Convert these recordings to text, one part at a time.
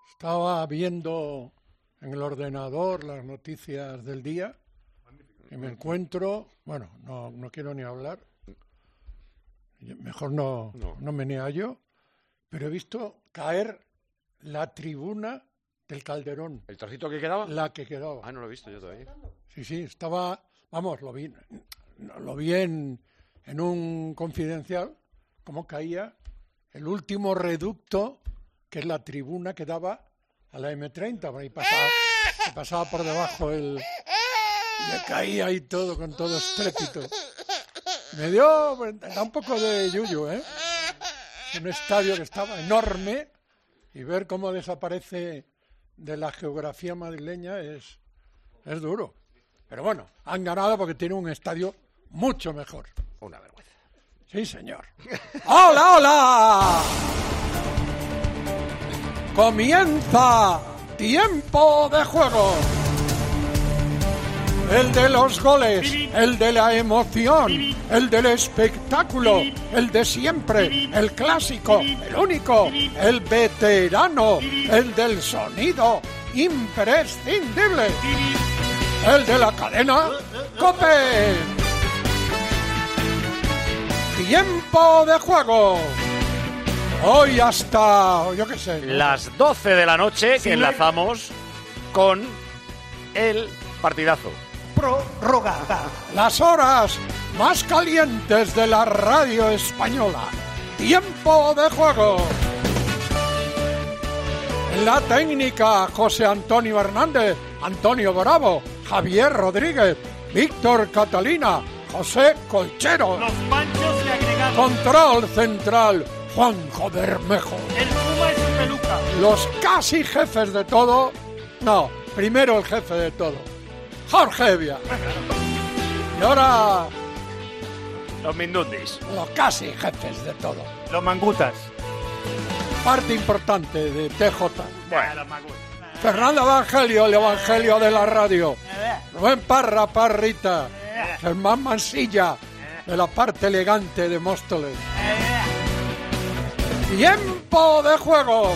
Estaba viendo en el ordenador las noticias del día y me encuentro, bueno, no quiero ni hablar, mejor no me niego, pero he visto caer la tribuna del Calderón. ¿El trocito que quedaba? La que quedaba. Ah, no lo he visto yo todavía. Sí, estaba, vamos, lo vi en un Confidencial, cómo caía el último reducto, que es la tribuna que daba a la M30, por ahí pasaba por debajo y caía ahí todo, con todo estrépito. Me da un poco de yuyu, ¿eh? Un estadio que estaba enorme y ver cómo desaparece de la geografía madrileña es duro. Pero bueno, han ganado porque tienen un estadio mucho mejor. Una vergüenza. Sí, señor. ¡Hola, hola! Comienza Tiempo de Juego. El de los goles, el de la emoción, el del espectáculo, el de siempre, el clásico, el único, el veterano, el del sonido imprescindible, el de la cadena COPE. Tiempo de Juego. Hoy hasta, yo qué sé, las 12 de la noche que enlazamos con el partidazo. Prorrogada. Las horas más calientes de la radio española. Tiempo de Juego. En la técnica, José Antonio Hernández, Antonio Bravo, Javier Rodríguez, Víctor Catalina, José Colchero. Los panchos y agregados. Control central, Juanjo Bermejo. El Puma y su peluca. Los casi jefes de todo. No, primero el jefe de todo, Jorge Evia. Y ahora Los Mindundis. los casi jefes de todo. Los mangutas. Parte importante de TJ. Bueno, Los mangutas. Fernando Evangelio, el evangelio de la radio. Rubén Parrita. Germán Mansilla, de la parte elegante de Móstoles. Tiempo de Juego.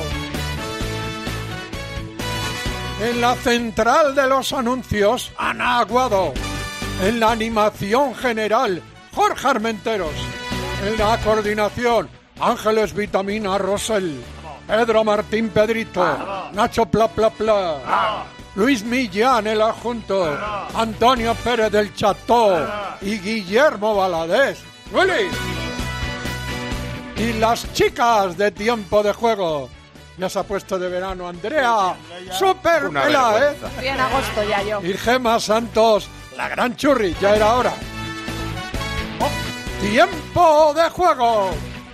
En la central de los anuncios, Ana Aguado. En la animación general, Jorge Armenteros. En la coordinación, Ángeles Vitamina Rosell. Pedro Martín Pedrito. Nacho Pla Pla Pla. Luis Millán, el adjunto. Antonio Pérez del Cható. Y Guillermo Valadez. ¡Willy! Y las chicas de Tiempo de Juego. Ya se ha puesto de verano Andrea. Súper una pela, ¿eh? vergüenza. Estoy en agosto ya yo. Y Gemma Santos, la gran churri, ya era hora. Tiempo de Juego.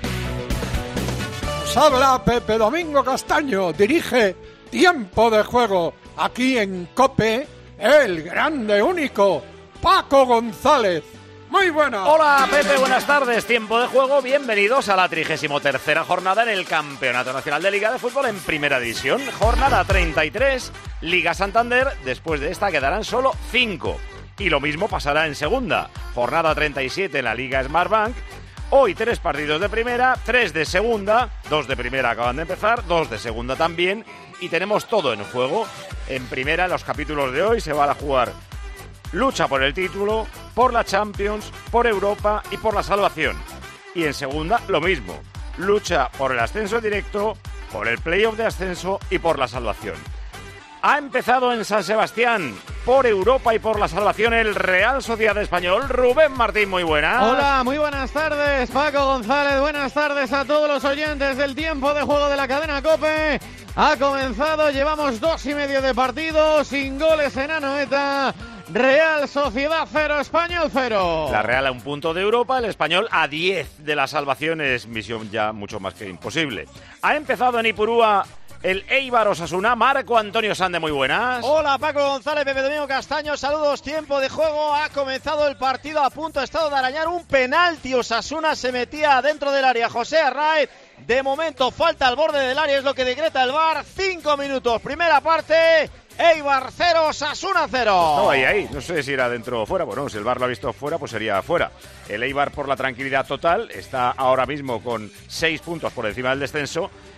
Nos habla Pepe Domingo Castaño, dirige Tiempo de Juego. Aquí en COPE, el grande único, Paco González. Muy buena. Hola Pepe, buenas tardes. Tiempo de Juego, bienvenidos a la 33ª jornada en el Campeonato Nacional de Liga de Fútbol en Primera División. Jornada 33, Liga Santander. Después de esta quedarán solo 5. Y lo mismo pasará en Segunda. Jornada 37 en la Liga Smartbank. Hoy 3 partidos de Primera, 3 de Segunda. 2 de Primera acaban de empezar, 2 de Segunda también. Y tenemos todo en juego. En Primera, en los capítulos de hoy, se van a jugar lucha por el título, por la Champions, por Europa y por la salvación. Y en Segunda, lo mismo. Lucha por el ascenso directo, por el playoff de ascenso y por la salvación. Ha empezado en San Sebastián, por Europa y por la salvación, el Real Sociedad Español. Rubén Martín, muy buenas. Hola, muy buenas tardes, Paco González. Buenas tardes a todos los oyentes del Tiempo de Juego de la cadena COPE. Ha comenzado, llevamos 2 y medio de partido, sin goles en Anoeta. Real Sociedad 0, Español 0. La Real a 1 punto de Europa, el Español a 10 de la salvación. Es misión ya mucho más que imposible. Ha empezado en Ipurúa el Eibar Osasuna. Marco Antonio Sande, muy buenas. Hola Paco González, Pepe Domingo Castaño, saludos. Tiempo de juego, ha comenzado el partido, a punto ha estado de arañar un penalti. Osasuna se metía dentro del área, José Arnaiz. De momento falta al borde del área, es lo que decreta el VAR. 5 minutos, primera parte. Eibar 0, Osasuna 0. Estaba ahí, no sé si era dentro o fuera. Bueno, si el VAR lo ha visto fuera, pues sería fuera. El Eibar, por la tranquilidad total, está ahora mismo con 6 puntos por encima del descenso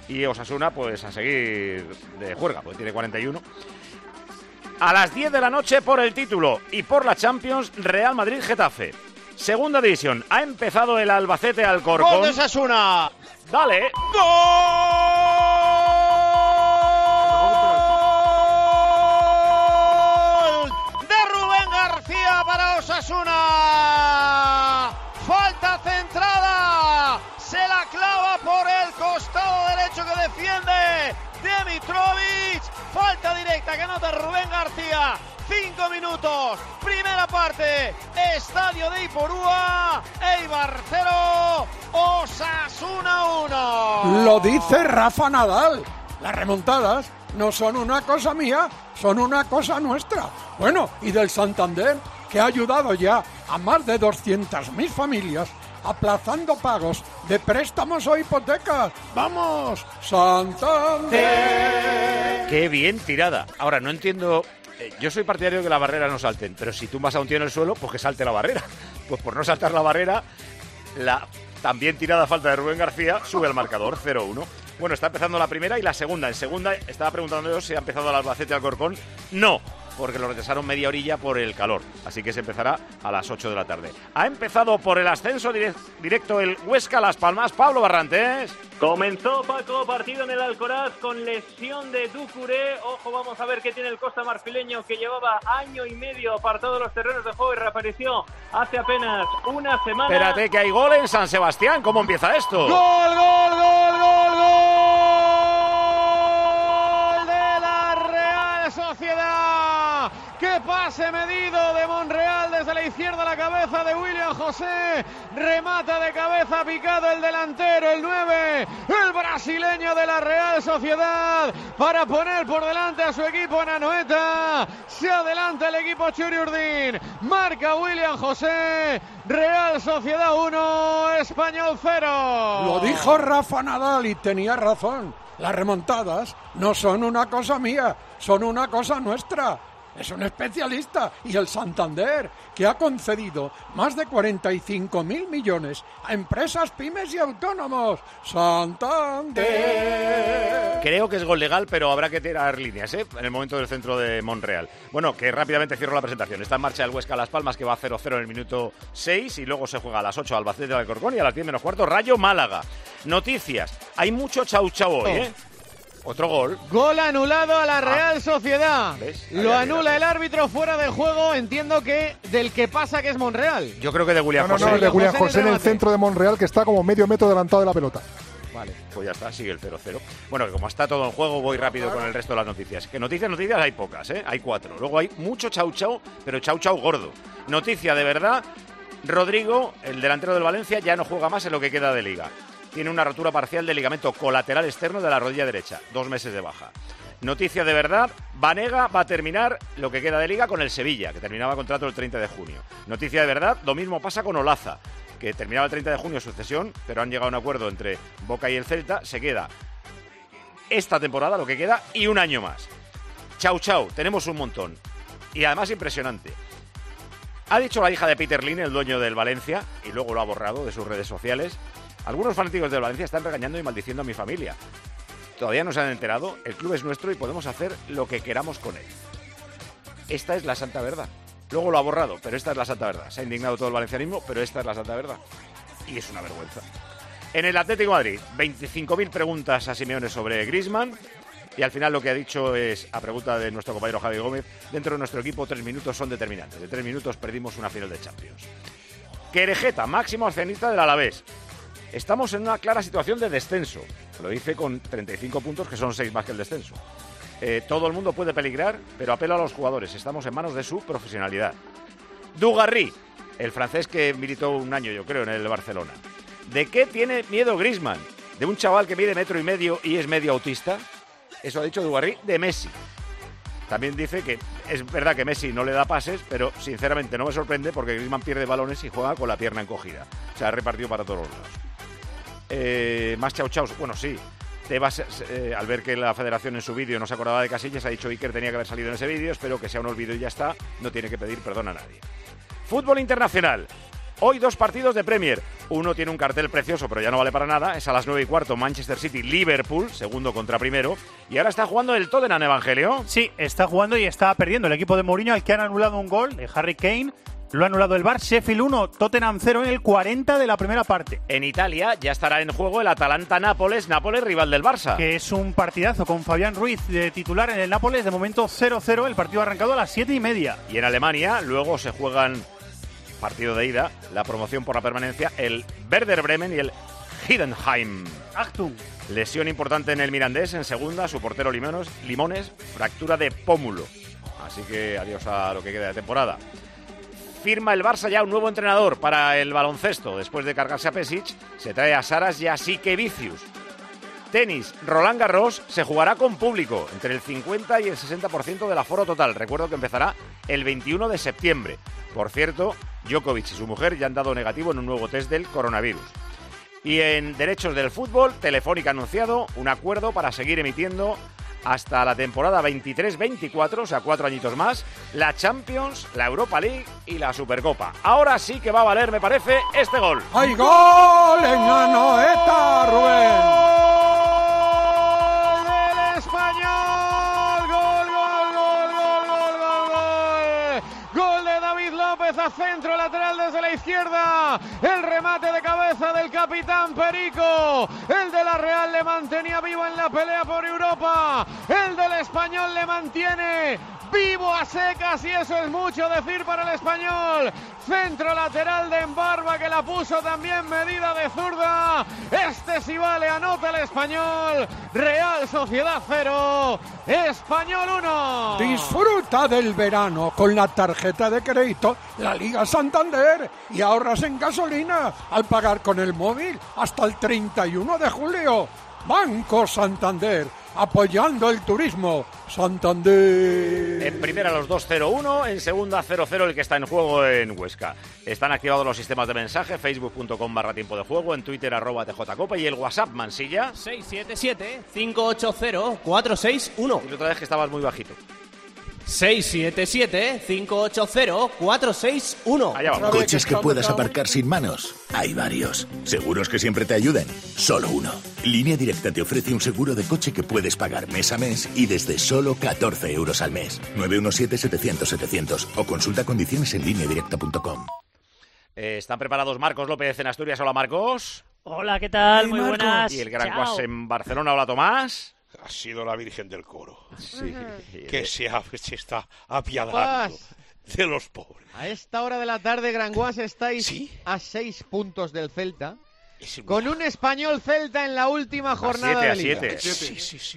Y Osasuna, pues a seguir de juerga, porque tiene 41. A las 10 de la noche por el título y por la Champions, Real Madrid-Getafe. Segunda división. Ha empezado el Albacete Alcorcón. ¡Gol de Osasuna! ¡Dale! ¡Gol de Rubén García para Osasuna! Falta centrada. Se la clava por el costado derecho que defiende Dimitrovic. Falta directa que anota Rubén García. 5 minutos, primera parte, Estadio de Ipurúa, Eibar 0, Osasuna 1. Lo dice Rafa Nadal. Las remontadas no son una cosa mía, son una cosa nuestra. Bueno, y del Santander, que ha ayudado ya a más de 200.000 familias aplazando pagos de préstamos o hipotecas. ¡Vamos, Santander! ¡Qué bien tirada! Ahora, no entiendo... Yo soy partidario de que las barreras no salten, pero si tumbas a un tío en el suelo, pues que salte la barrera. Pues por no saltar la barrera, la también tirada falta de Rubén García sube al marcador, 0-1. Bueno, está empezando la primera y la segunda. En segunda, estaba preguntando yo si ha empezado el Albacete Alcorcón. No, porque lo retrasaron media horilla por el calor. Así que se empezará a las 8 de la tarde. Ha empezado por el ascenso directo el Huesca Las Palmas. Pablo Barrantes. Comenzó, Paco, partido en el Alcoraz con lesión de Ducuré. Ojo, vamos a ver qué tiene el costa marfileño, que llevaba año y medio apartado de los terrenos de juego y reapareció hace apenas una semana. Espérate, que hay gol en San Sebastián. ¿Cómo empieza esto? ¡Gol, gol, gol, gol, gol! De la Real Sociedad. ¡Qué pase medido de Monreal desde la izquierda a la cabeza de William José! Remata de cabeza picado el delantero, el 9, el brasileño de la Real Sociedad, para poner por delante a su equipo en Anoeta. Se adelanta el equipo Churiurdin. Marca William José. Real Sociedad 1, Español 0. Lo dijo Rafa Nadal y tenía razón. Las remontadas no son una cosa mía, son una cosa nuestra. Es un especialista. Y el Santander, que ha concedido más de 45.000 millones a empresas, pymes y autónomos. ¡Santander! Creo que es gol legal, pero habrá que tirar líneas, en el momento del centro de Monreal. Bueno, que rápidamente cierro la presentación. Está en marcha el Huesca Las Palmas, que va 0-0 en el minuto 6, y luego se juega a las 8 Albacete de Alcorcón y a las 10 menos cuarto Rayo Málaga. Noticias. Hay mucho chau hoy, ¿eh? Otro gol. Gol anulado a la Real Sociedad. ¿Ves? Lo anula el árbitro fuera de juego. Entiendo que del que pasa, que es Monreal. Yo creo que de William José. No, el de William José en el centro de Monreal, que está como medio metro adelantado de la pelota. Vale, pues ya está, sigue el 0-0. Bueno, que como está todo en juego, voy rápido con el resto de las noticias. Que noticias hay pocas, ¿eh? Hay 4. Luego hay mucho chau, pero chau gordo. Noticia de verdad, Rodrigo, el delantero del Valencia, ya no juega más en lo que queda de liga. Tiene una rotura parcial del ligamento colateral externo de la rodilla derecha. 2 meses de baja. Noticia de verdad, Banega va a terminar lo que queda de liga con el Sevilla, que terminaba contrato el 30 de junio. Noticia de verdad, lo mismo pasa con Olaza, que terminaba el 30 de junio su cesión, pero han llegado a un acuerdo entre Boca y el Celta. Se queda esta temporada, lo que queda, y un año más. Chau, tenemos un montón. Y además impresionante. Ha dicho la hija de Peter Lim, el dueño del Valencia, y luego lo ha borrado de sus redes sociales: algunos fanáticos del Valencia están regañando y maldiciendo a mi familia. Todavía no se han enterado, el club es nuestro y podemos hacer lo que queramos con él. Esta es la santa verdad. Luego lo ha borrado, pero esta es la santa verdad. Se ha indignado todo el valencianismo, pero esta es la santa verdad. Y es una vergüenza. En el Atlético de Madrid, 25.000 preguntas a Simeone sobre Griezmann. Y al final lo que ha dicho es, a pregunta de nuestro compañero Javi Gómez: dentro de nuestro equipo 3 minutos son determinantes. De 3 minutos perdimos una final de Champions. Querejeta, máximo accionista del Alavés: estamos en una clara situación de descenso. Lo dice con 35 puntos, que son 6 más que el descenso. Todo el mundo puede peligrar, pero apelo a los jugadores. Estamos en manos de su profesionalidad. Dugarry, el francés que militó un año, yo creo, en el Barcelona. ¿De qué tiene miedo Griezmann? ¿De un chaval que mide 1,5 metros y es medio autista? Eso ha dicho Dugarry de Messi. También dice que es verdad que Messi no le da pases, pero sinceramente no me sorprende porque Griezmann pierde balones y juega con la pierna encogida. O sea, ha repartido para todos los lados. Más chau. Bueno, sí. Tebas, al ver que la federación en su vídeo no se acordaba de Casillas, ha dicho Iker tenía que haber salido en ese vídeo. Espero que sea un olvido y ya está. No tiene que pedir perdón a nadie. Fútbol internacional. Hoy 2 partidos de Premier. Uno tiene un cartel precioso, pero ya no vale para nada. Es a las 9:15, Manchester City-Liverpool, segundo contra primero. Y ahora está jugando el Tottenham, Evangelio. Sí, está jugando y está perdiendo el equipo de Mourinho, al que han anulado un gol de Harry Kane. Lo ha anulado el VAR. Sheffield 1, Tottenham 0 en el 40 de la primera parte. En Italia ya estará en juego el Atalanta-Nápoles, Nápoles rival del Barça. Que es un partidazo con Fabián Ruiz de titular en el Nápoles. De momento 0-0, el partido ha arrancado a las 7:30. Y en Alemania luego se juegan, partido de ida, la promoción por la permanencia, el Werder Bremen y el Heidenheim. Achtung. Lesión importante en el Mirandés en segunda, su portero Limones, fractura de pómulo. Así que adiós a lo que queda de temporada. Firma el Barça ya un nuevo entrenador para el baloncesto. Después de cargarse a Pesic, se trae a Saras Jasikevičius. Tenis, Roland Garros se jugará con público, entre el 50 y el 60% del aforo total. Recuerdo que empezará el 21 de septiembre. Por cierto, Djokovic y su mujer ya han dado negativo en un nuevo test del coronavirus. Y en derechos del fútbol, Telefónica ha anunciado un acuerdo para seguir emitiendo hasta la temporada 23-24, o sea, 4 añitos más, la Champions, la Europa League y la Supercopa. Ahora sí que va a valer, me parece, este gol. ¡Hay gol en Anoeta, Rubén! ¡Gol del Español! ¡Gol de David López a centro lateral desde la izquierda! El remate de cabeza del capitán Perico. El de la Real le mantenía vivo en la pelea por Europa. El del Español le mantiene vivo a secas, y eso es mucho decir para el Español. Centro lateral de Embarba, que la puso también medida de zurda. Este sí vale, anota el Español. Real Sociedad 0, Español 1. Disfruta del verano con la tarjeta de crédito La Liga Santander y ahorras en gasolina al pagar con el móvil hasta el 31 de julio. Banco Santander, apoyando el turismo. Santander. En primera los 2-0-1, en segunda 0-0 el que está en juego en Huesca. Están activados los sistemas de mensaje, facebook.com/tiempo de juego, en Twitter @tjcopa y el WhatsApp Mansilla 677-580-461. Y otra vez que estabas muy bajito. 677-580-461. Allá vamos. Coches que puedas aparcar sin manos. Hay varios. ¿Seguros que siempre te ayuden? Solo uno. Línea Directa te ofrece un seguro de coche que puedes pagar mes a mes y desde solo 14 euros al mes. 917-700-700 o consulta condiciones en lineadirecta.com. Están preparados Marcos López en Asturias. Hola, Marcos. Hola, ¿qué tal? Muy buenas. Y el Gran Guas en Barcelona. Hola, Tomás. Ha sido la Virgen del Coro. Sí. Que se está apiadando de los pobres. A esta hora de la tarde, Granguas, estáis ¿Sí? a 6 puntos del Celta. Con un Español Celta en la última jornada de Liga. Sí.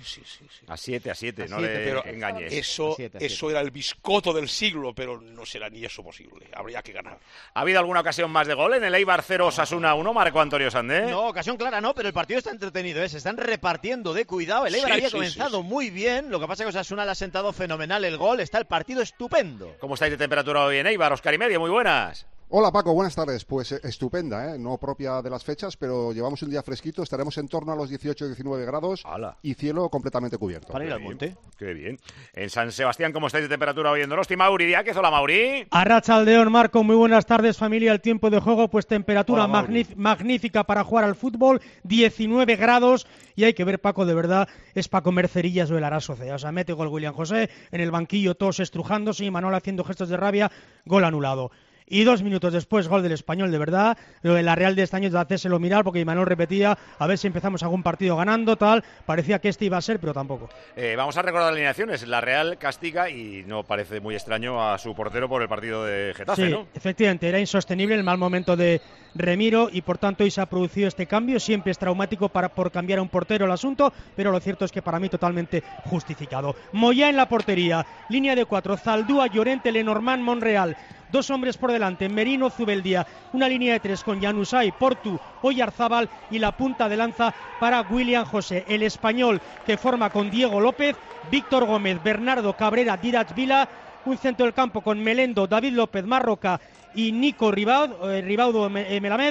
A 7, no le engañes. Eso era el biscoto del siglo, pero no será ni eso posible. Habría que ganar. ¿Ha habido alguna ocasión más de gol en el Eibar 0 Osasuna 1, Marco Antonio Sandé? No, ocasión clara no, pero el partido está entretenido, ¿eh? Se están repartiendo de cuidado. El Eibar había comenzado muy bien, lo que pasa es que Osasuna le ha sentado fenomenal el gol. Está el partido estupendo. ¿Cómo estáis de temperatura hoy en Eibar? Oscar y medio, muy buenas. Hola Paco, buenas tardes. Pues estupenda, no propia de las fechas, pero llevamos un día fresquito, estaremos en torno a los 18-19 grados. ¡Hala! Y cielo completamente cubierto. Para ir al monte. Qué bien. En San Sebastián, ¿cómo estáis de temperatura hoy en Donosti? Mauri Díaz, hola Mauri. Arratsaldeon, Marco, muy buenas tardes familia. El tiempo de juego, pues temperatura magnífica para jugar al fútbol, 19 grados. Y hay que ver, Paco, de verdad, es para comer cerillas o el Arasocé. O sea, mete gol William José, en el banquillo todos estrujándose y Manol haciendo gestos de rabia, gol anulado. Y 2 minutos después, gol del Español, de verdad. Lo de la Real de este año es de hacérselo mirar, porque Imanol repetía, a ver si empezamos algún partido ganando, tal. Parecía que este iba a ser, pero tampoco. Vamos a recordar las alineaciones. La Real castiga, y no parece muy extraño, a su portero por el partido de Getafe, sí, ¿no? Efectivamente, era insostenible el mal momento de Remiro y por tanto hoy se ha producido este cambio. Siempre es traumático por cambiar a un portero el asunto, pero lo cierto es que para mí totalmente justificado. Moyá en la portería, línea de 4, Zaldúa, Llorente, Lenormand, Monreal. 2 hombres por delante, Merino, Zubeldia, una línea de 3 con Januzaj, Portu, Oyarzábal y la punta de lanza para William José. El español que forma con Diego López, Víctor Gómez, Bernardo Cabrera, Didac Vila, un centro del campo con Melendo, David López, Marroca y Nico Ribaudo Melamed.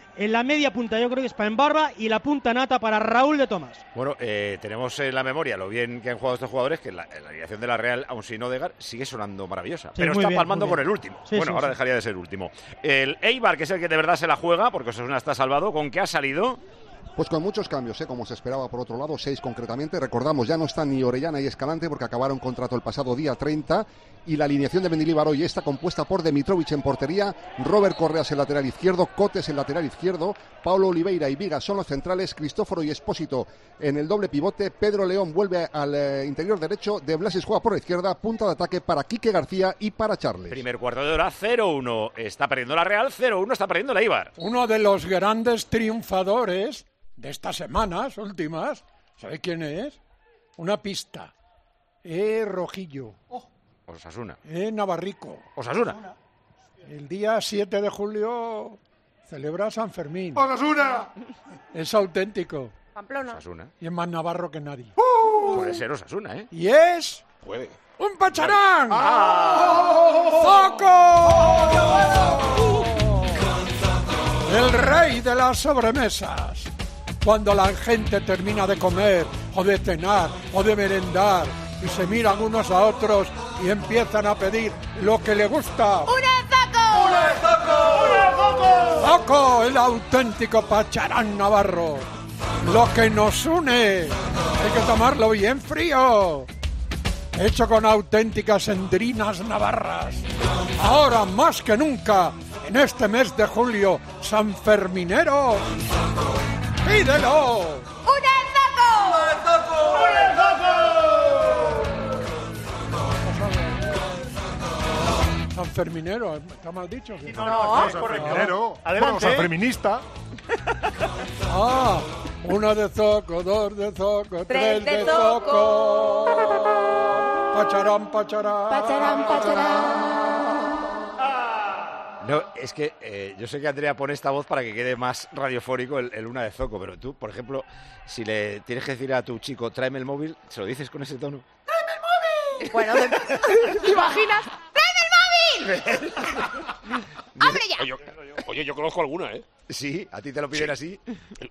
En la media punta yo creo que es para Barba y la punta nata para Raúl de Tomás. Bueno, tenemos en la memoria lo bien que han jugado estos jugadores, que la alineación de la Real, aun sin Odegaard, sigue sonando maravillosa. Sí, pero muy está bien, palmando muy con bien. el último. Sí, bueno, sí, ahora sí. dejaría de ser el último. El Eibar, que es el que de verdad se la juega, porque Osasuna está salvado, ¿con qué ha salido? Pues con muchos cambios, como se esperaba por otro lado, 6 concretamente. Recordamos, ya no están ni Orellana y Escalante porque acabaron contrato el pasado día 30. Y la alineación de Mendilibar hoy está compuesta por Demitrovic en portería, Robert Correas en lateral izquierdo, Cotes en lateral izquierdo, Paulo Oliveira y Vigas son los centrales, Cristóforo y Espósito en el doble pivote, Pedro León vuelve al interior derecho, De Blasis juega por la izquierda, punta de ataque para Quique García y para Charles. Primer cuarto de hora, 0-1. Está perdiendo la Real, 0-1 está perdiendo el Eibar. Uno de los grandes triunfadores de estas semanas últimas, ¿sabéis quién es? Una pista. Rojillo. Osasuna. Navarrico. Osasuna. El día 7 de julio celebra San Fermín. ¡Osasuna! Es auténtico. Pamplona. Osasuna. Y es más navarro que nadie. Puede ser Osasuna, ¿eh? Y es... Puede. ¡Un pacharán! ¡Zoco! El rey de las sobremesas. Cuando la gente termina de comer, o de cenar, o de merendar, y se miran unos a otros y empiezan a pedir lo que le gusta. ¡Zoco! El auténtico pacharán navarro. Lo que nos une. Hay que tomarlo bien frío. Hecho con auténticas endrinas navarras. Ahora más que nunca, en este mes de julio, sanferminero, ¡pídelo! Sanferminero, ¿está mal dicho? No, sanferminero. Adelante. Sanferminista. Uno de Zoco, dos de Zoco, Tres tres de de Zoco. Pacharán, pacharán. Pacharán, pacharán. No, es que yo sé que Andrea pone esta voz para que quede más radiofónico el una de Zoco, pero tú, por ejemplo, si le tienes que decir a tu chico, tráeme el móvil, ¿se lo dices con ese tono? Bueno, ¿te imaginas? ¡Tráeme el móvil! ¡Hombre ya! Oye, yo conozco alguna, ¿eh? Sí, a ti te lo piden así.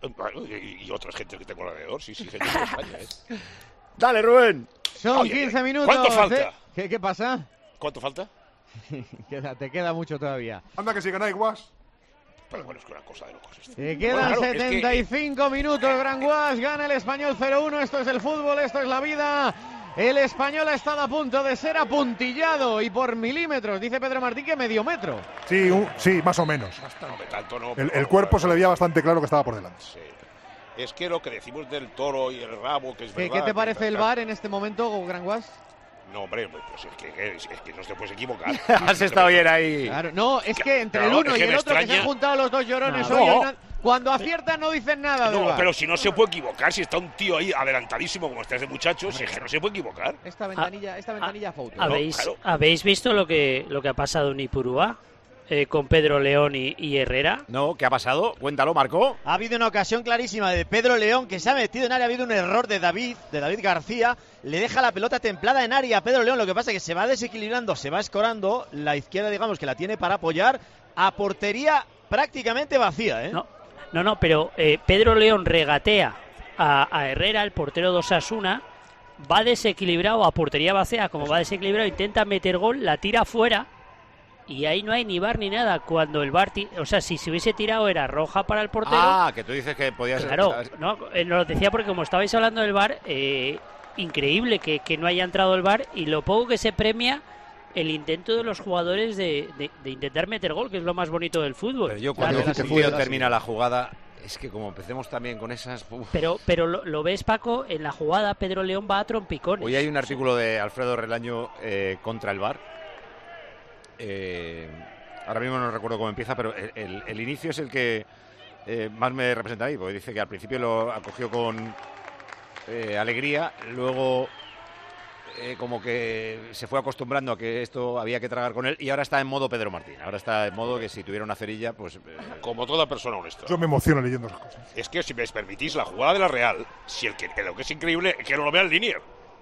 Y otras gente que tengo alrededor, sí, gente de España, ¿eh? Dale, Rubén. Son Oye, 15 minutos. ¿cuánto falta? ¿Qué pasa? ¿Cuánto falta? Te queda mucho todavía. Anda que si ganáis guas. Pero bueno, es que una cosa de locos esto. Te quedan Bueno, claro, 75 minutos, Gran Guas, gana el Español 0-1, esto es el fútbol, esto es la vida. El Español ha estado a punto de ser apuntillado y por milímetros, dice Pedro Martín que medio metro. Sí, sí, más o menos. No, tanto no. El cuerpo se le veía bastante claro que estaba por delante. Sí. Es que lo que decimos del toro y el rabo, que es verdad. ¿Qué te parece el VAR en este momento, Gran Guas? No, hombre, pues es que no te puedes equivocar. Has estado bien ahí. Claro, no, es que entre el Claro, uno es y que el me otro que se extraña. han juntado los dos llorones No. hoy, cuando aciertan no dicen nada del No, VAR. pero si no se puede equivocar, si está un tío ahí adelantadísimo como está ese muchacho, si es que no se puede equivocar. Esta ventanilla fue útil. ¿Habéis visto lo que ha pasado en Ipurúa con Pedro León y Herrera? No, ¿qué ha pasado? Cuéntalo, Marco. Ha habido una ocasión clarísima de Pedro León que se ha metido en área, ha habido un error de David García, le deja la pelota templada en área a Pedro León, lo que pasa es que se va desequilibrando, se va escorando, la izquierda digamos que la tiene para apoyar, a portería prácticamente vacía, ¿eh? No, pero Pedro León regatea a Herrera, el portero de Osasuna, va desequilibrado a portería vacía, como va desequilibrado, intenta meter gol, la tira fuera. Y ahí no hay ni VAR ni nada. Cuando el VAR, o sea, si se hubiese tirado era roja para el portero. Ah, que tú dices que podía ser. Claro, no, lo decía porque como estabais hablando del VAR, increíble que no haya entrado el VAR y lo poco que se premia el intento de los jugadores de intentar meter gol, que es lo más bonito del fútbol. Pero yo cuando un tío termina la jugada, es que como empecemos también con esas... Pero lo ves, Paco, en la jugada Pedro León va a trompicones. Hoy hay un artículo de Alfredo Relaño contra el VAR. Ahora mismo no recuerdo cómo empieza, pero el inicio es el que más me representa ahí, porque dice que al principio lo acogió con alegría, luego como que se fue acostumbrando a que esto había que tragar con él y ahora está en modo Pedro Martín, ahora está en modo que si tuviera una cerilla, pues... Como toda persona honesta. Yo me emociono leyendo esas cosas. Es que si me permitís, la jugada de la Real, si lo que es increíble es que no lo vea en línea.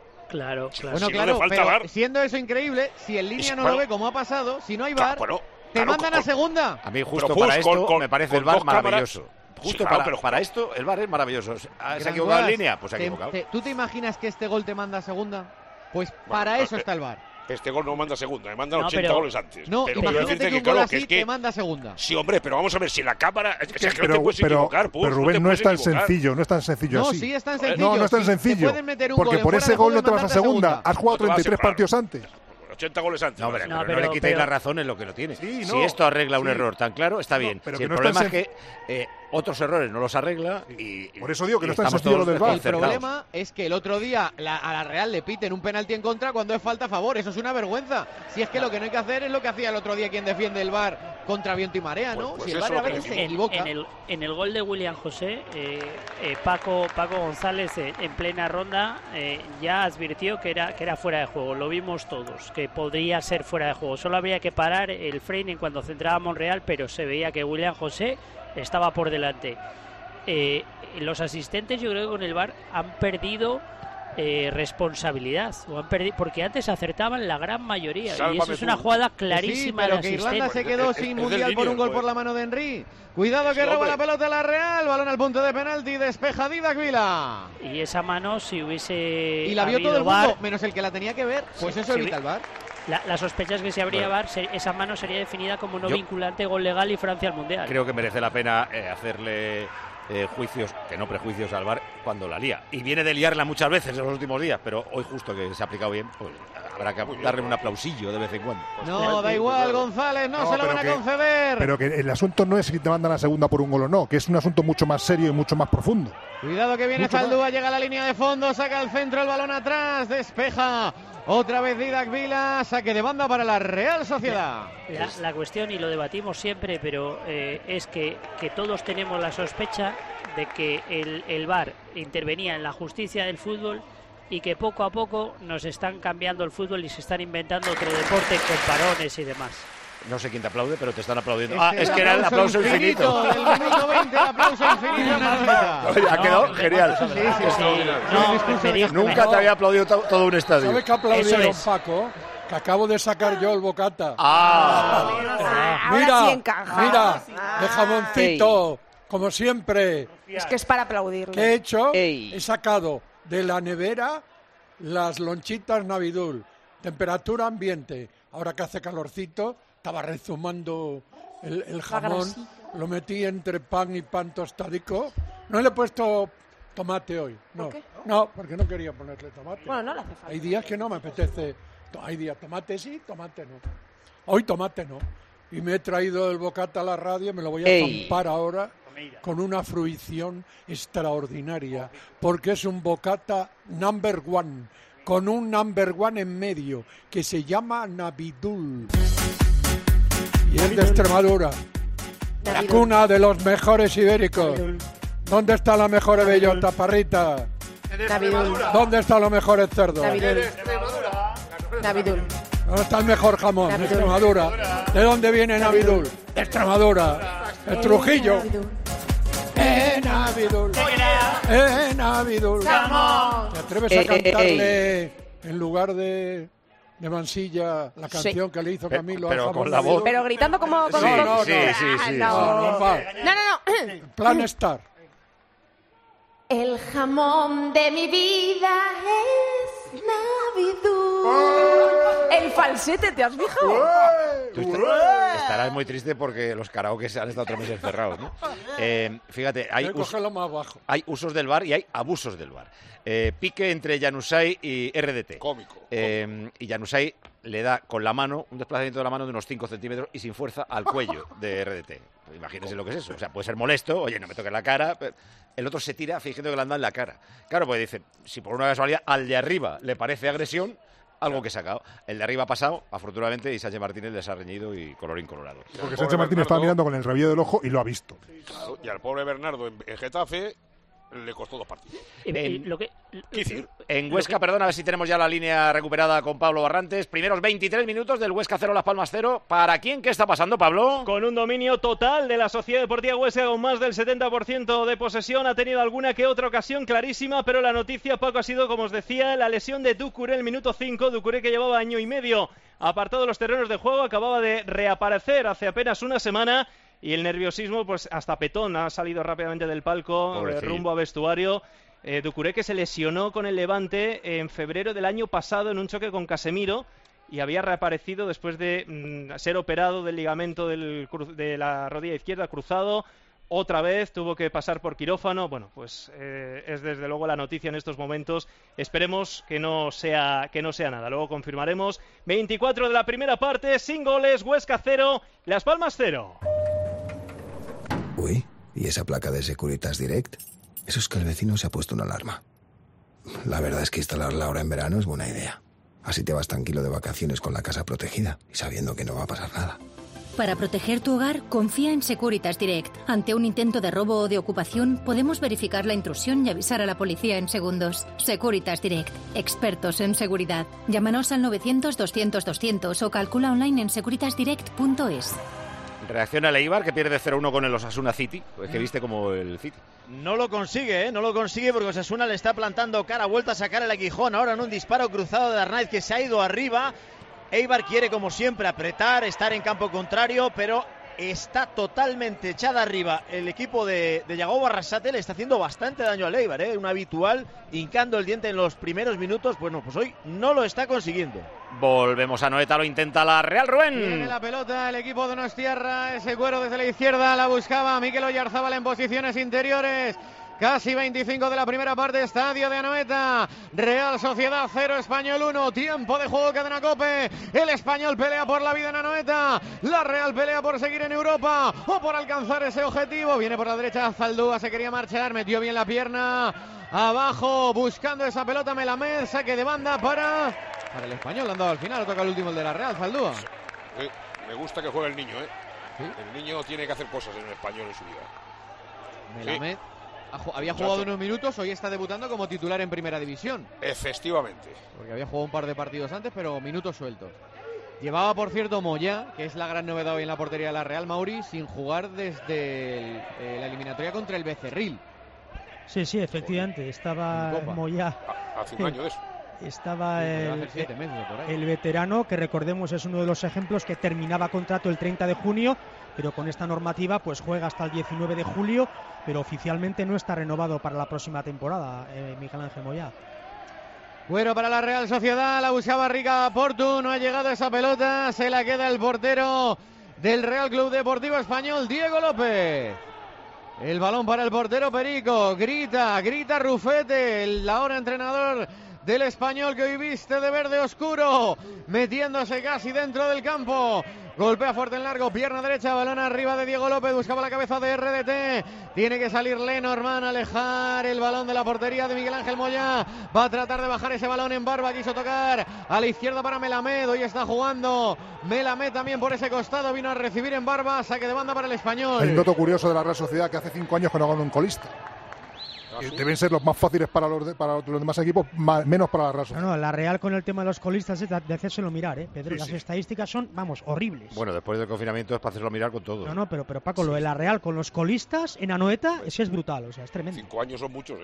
Claro. Bueno, Si no claro, le falta pero VAR. siendo eso increíble, si en línea no bueno, lo ve como ha pasado, si no hay VAR, bueno, te mandan a segunda. A mí justo Pero, para Pus, esto me parece el VAR dos cámaras. maravilloso. Justo Sí, claro, para esto el VAR es maravilloso. ¿Se ha Gran equivocado en Guas, línea? Pues se ha equivocado. ¿Tú te imaginas que este gol te manda a segunda? Pues Bueno, para eso está el VAR. Este gol no manda a segunda, me mandan No, 80 pero- goles antes. No, pero imagínate decirte que un claro, gol que así es que... te manda a segunda. Sí, hombre, pero vamos a ver, si la cámara... Es que no te Pero, puedes equivocar, Pus, Rubén, no puedes es tan equivocar. sencillo, no es tan sencillo No, así. sí es tan Joder, sencillo. No, no es tan Sí, sencillo. te pueden meter un Porque gol en por fuera ese de gol juego no te y vas a mandarte segunda. Has jugado No te vas a 33 separar. partidos antes. 80 goles antes. No, hombre, No, pero no le pero- quitéis pero- la razón en lo que lo tiene. Sí, Si no, esto arregla un sí. error tan claro, está bien. pero Si que el no es problema tan es que otros errores no los arregla y Por eso digo que y no es tan estamos sencillo lo todos del VAR. El concertados. problema es que el otro día a la Real le piten un penalti en contra cuando es falta a favor. Eso es una vergüenza. Si es que lo que no hay que hacer es lo que hacía el otro día quien defiende el VAR contra viento y marea, ¿no? Pues Si el eso VAR a lo que veces se decimos. equivoca. En el gol de William José, Paco González en plena ronda ya advirtió que era fuera de juego. Lo vimos todos, que podría ser fuera de juego. Solo habría que parar el frame en cuando centraba Monreal, pero se veía que William José estaba por delante. Los asistentes, yo creo que con el VAR han perdido responsabilidad, porque antes acertaban la gran mayoría. Sálvame y eso es una tú. jugada Sí, clarísima pero de que Irlanda asistente. se quedó Es sin del mundial por línea, un gol joder. por la mano de Henry. Cuidado que Sí, roba hombre. la pelota la Real. Balón al punto de penalti. Despeja Didac Vila. Y esa mano, si hubiese Y la vio habido todo el mundo, VAR, menos el que la tenía que ver. Pues Sí, eso sí, evita el VAR. la sospecha es que si habría VAR, esa mano sería definida como no Yo- vinculante, gol legal y Francia al Mundial. Creo que merece la pena hacerle juicios, que no prejuicios al VAR cuando la lía. Y viene de liarla muchas veces en los últimos días, pero hoy justo que se ha aplicado bien, pues habrá que darle un aplausillo de vez en cuando. No, da igual, González, no se lo van a conceder. Pero que el asunto no es si te mandan a segunda por un gol o no, que es un asunto mucho más serio y mucho más profundo. Cuidado que viene Mucho Zaldúa, llega a la línea de fondo, saca el centro, el balón atrás, despeja. Otra vez Didac Vila, saque de banda para la Real Sociedad. La cuestión, y lo debatimos siempre, pero es que todos tenemos la sospecha de que el VAR intervenía en la justicia del fútbol y que poco a poco nos están cambiando el fútbol y se están inventando otro deporte con parones y demás. No sé quién te aplaude, pero te están aplaudiendo. Este Es que era el aplauso infinito. Del minuto 20, el aplauso infinito. Manolita. Oye, ha quedado genial. Sí, sí, sí. Nunca te había aplaudido todo un estadio. ¿Sabe qué aplaudieron, Eso es. Paco? Que acabo de sacar yo el bocata. Ahora Mira, sí encaja. mira, de jamoncito, como siempre. Es que es para aplaudirle. ¿Qué he hecho? Ey. He sacado de la nevera las lonchitas Navidul, temperatura ambiente. Ahora que hace calorcito, estaba rezumando el jamón, grasita. lo metí entre pan y pan tostadico. No le he puesto tomate hoy, no. ¿Por qué? No, porque no quería ponerle tomate. Bueno, no le hace falta. Hay días que no me apetece. Hay días tomate sí, tomate no. Hoy tomate no. Y me he traído el bocata a la radio, me lo voy a Ey. zampar ahora con una fruición extraordinaria, porque es un bocata number one, con un number one en medio, que se llama Navidul. Y es de Extremadura, la Navidul. cuna de los mejores ibéricos. ¿Dónde está la mejor bellota, parrita? Navidul. ¿Dónde está lo mejor el cerdo? Navidul. Navidul. ¿Dónde está el mejor jamón? De Navidul. Extremadura. ¿De dónde viene Navidul? De Extremadura. De Trujillo. Navidul. Navidul. Navidul. Jamón. ¿Te atreves a cantarle en lugar de Mansilla la canción que le hizo Camilo pero al jamón con la Navidul? voz. Pero gritando como... Sí, no, sí, no. sí, sí. No, va. No. Plan Star. El jamón de mi vida es Navidul. El falsete, ¿te has fijado? Tú estarás muy triste porque los karaoke se han estado 3 meses cerrados, ¿no? Fíjate, Hay que cogerlo más bajo. hay usos del VAR y hay abusos del VAR. Pique entre Januzaj y RDT. Cómico. Y Januzaj le da con la mano, un desplazamiento de la mano de unos 5 centímetros y sin fuerza al cuello de RDT. Imagínense lo que es eso. O sea, puede ser molesto, oye, no me toques la cara. Pero el otro se tira fingiendo que le han dado en la cara. Claro, pues dice, si por una casualidad al de arriba le parece agresión, algo que he sacado. El de arriba ha pasado, afortunadamente, y Sánchez Martínez les ha reñido y colorín colorado. Porque Sánchez Martínez estaba mirando con el rabillo del ojo y lo ha visto. Y al pobre Bernardo en Getafe le costó 2 partidos. En Huesca, perdón, a ver si tenemos ya la línea recuperada con Pablo Barrantes. Primeros 23 minutos del Huesca 0, Las Palmas 0. ¿Para quién? ¿Qué está pasando, Pablo? Con un dominio total de la Sociedad Deportiva Huesca, con más del 70% de posesión. Ha tenido alguna que otra ocasión clarísima, pero la noticia, Paco, ha sido, como os decía, la lesión de Doucouré en el minuto 5. Doucouré, que llevaba año y medio apartado de los terrenos de juego, acababa de reaparecer hace apenas una semana. Y el nerviosismo, pues hasta Petón ha salido rápidamente del palco, rumbo a vestuario. Doucouré, que se lesionó con el Levante en febrero del año pasado en un choque con Casemiro y había reaparecido después de ser operado del ligamento de la rodilla izquierda cruzado. Otra vez tuvo que pasar por quirófano. Bueno, pues es desde luego la noticia en estos momentos. Esperemos que no sea nada. Luego confirmaremos. 24 de la primera parte, sin goles, Huesca 0, Las Palmas 0. Uy, ¿y esa placa de Securitas Direct? Eso es que el vecino se ha puesto una alarma. La verdad es que instalarla ahora en verano es buena idea. Así te vas tranquilo de vacaciones con la casa protegida y sabiendo que no va a pasar nada. Para proteger tu hogar, confía en Securitas Direct. Ante un intento de robo o de ocupación, podemos verificar la intrusión y avisar a la policía en segundos. Securitas Direct, expertos en seguridad. Llámanos al 900-200-200 o calcula online en securitasdirect.es. Reacciona el Eibar, que pierde 0-1 con el Osasuna City. Pues que viste como el City. No lo consigue, no lo consigue, porque Osasuna le está plantando cara, vuelta a sacar el aguijón. Ahora en un disparo cruzado de Arnaiz, que se ha ido arriba. Eibar quiere, como siempre, apretar, estar en campo contrario, pero está totalmente echada arriba. El equipo de Yagoba Arrasate le está haciendo bastante daño al Eibar, un habitual, hincando el diente en los primeros minutos. Bueno, pues hoy no lo está consiguiendo. Volvemos a Noeta, lo intenta la Real, Rubén. Tiene la pelota el equipo de Donostiarra, ese cuero desde la izquierda, la buscaba Mikel Oyarzábal en posiciones interiores. Casi 25 de la primera parte, estadio de Anoeta. Real Sociedad 0, Español 1. Tiempo de juego, Cadena COPE. El Español pelea por la vida en Anoeta. La Real pelea por seguir en Europa o por alcanzar ese objetivo. Viene por la derecha Zaldúa, se quería marchar, metió bien la pierna. Abajo, buscando esa pelota Melamed, saque de banda para el Español. Han dado al final, toca el último, el de la Real, Zaldúa. Sí, me gusta que juegue el niño, ¿Sí? El niño tiene que hacer cosas en el Español en su vida. Melamed. Sí. Había jugado unos minutos, hoy está debutando como titular en Primera División. Efectivamente. Porque había jugado un par de partidos antes, pero minutos sueltos. Llevaba, por cierto, Moyá, que es la gran novedad hoy en la portería de la Real, Mauri, sin jugar desde la eliminatoria contra el Becerril. Sí, efectivamente, estaba Moyá. Hace un año de eso. Estaba el veterano, que recordemos es uno de los ejemplos que terminaba contrato el 30 de junio, pero con esta normativa pues juega hasta el 19 de julio, pero oficialmente no está renovado para la próxima temporada, Miguel Ángel Moyá. Bueno, para la Real Sociedad, la buscaba Rica Portu, no ha llegado esa pelota, se la queda el portero del Real Club Deportivo Español, Diego López. El balón para el portero Perico, grita Rufete, el ahora entrenador del Español, que hoy viste de verde oscuro, metiéndose casi dentro del campo. Golpea fuerte en largo, pierna derecha, balón arriba de Diego López, buscaba la cabeza de RDT, tiene que salir Lenormand, alejar el balón de la portería de Miguel Ángel Moyá, va a tratar de bajar ese balón en Barba, quiso tocar a la izquierda para Melamed, hoy está jugando Melamed también por ese costado, vino a recibir en Barba, saque de banda para el Español. Hay un dato curioso de la Real Sociedad, que hace 5 años que no gana un colista. Deben ser los más fáciles para los demás equipos, menos para la Real Sociedad. No, la Real con el tema de los colistas es de hacérselo mirar, Pedro. Sí, las estadísticas son, horribles. Bueno, después del confinamiento es para hacerlo mirar con todos. No, pero Paco, lo de la Real con los colistas en Anoeta es brutal, o sea, es tremendo. 5 años son muchos,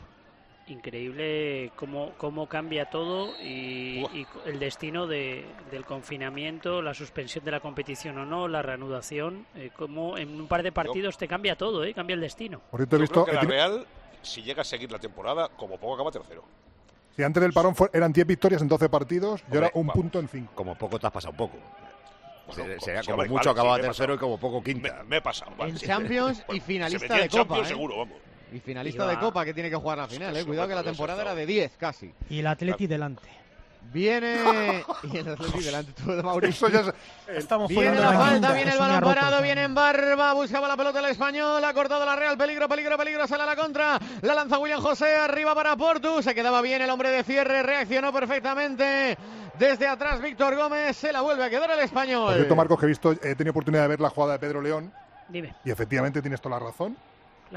Increíble cómo cambia todo y el destino del confinamiento, la suspensión de la competición o no, la reanudación, como en un par de partidos te cambia todo, cambia el destino. Yo creo que la Real, si llega a seguir la temporada, como poco acaba tercero. Si antes del parón eran 10 victorias en 12 partidos, y ahora un punto en 5. Como poco te has pasado poco. Bueno, sería como mucho acababa tercero y como poco quinta. Me he pasado. En Champions y finalista de Copa. Seguro, vamos. Y finalista de Copa, que tiene que jugar la final, Cuidado que la temporada era de 10 casi. Y el Atleti delante. Viene y el Atleti delante, todo de Mauricio. Estamos viene la falta, viene el balón parado, viene en Barba, buscaba la pelota el Español, ha cortado la Real, peligro, sale a la contra, la lanza William José, arriba para Portu, se quedaba bien el hombre de cierre, reaccionó perfectamente. Desde atrás Víctor Gómez, se la vuelve a quedar el Español. Por cierto, Marcos, que he tenido oportunidad de ver la jugada de Pedro León. Dime. Y efectivamente tienes toda la razón. Claro.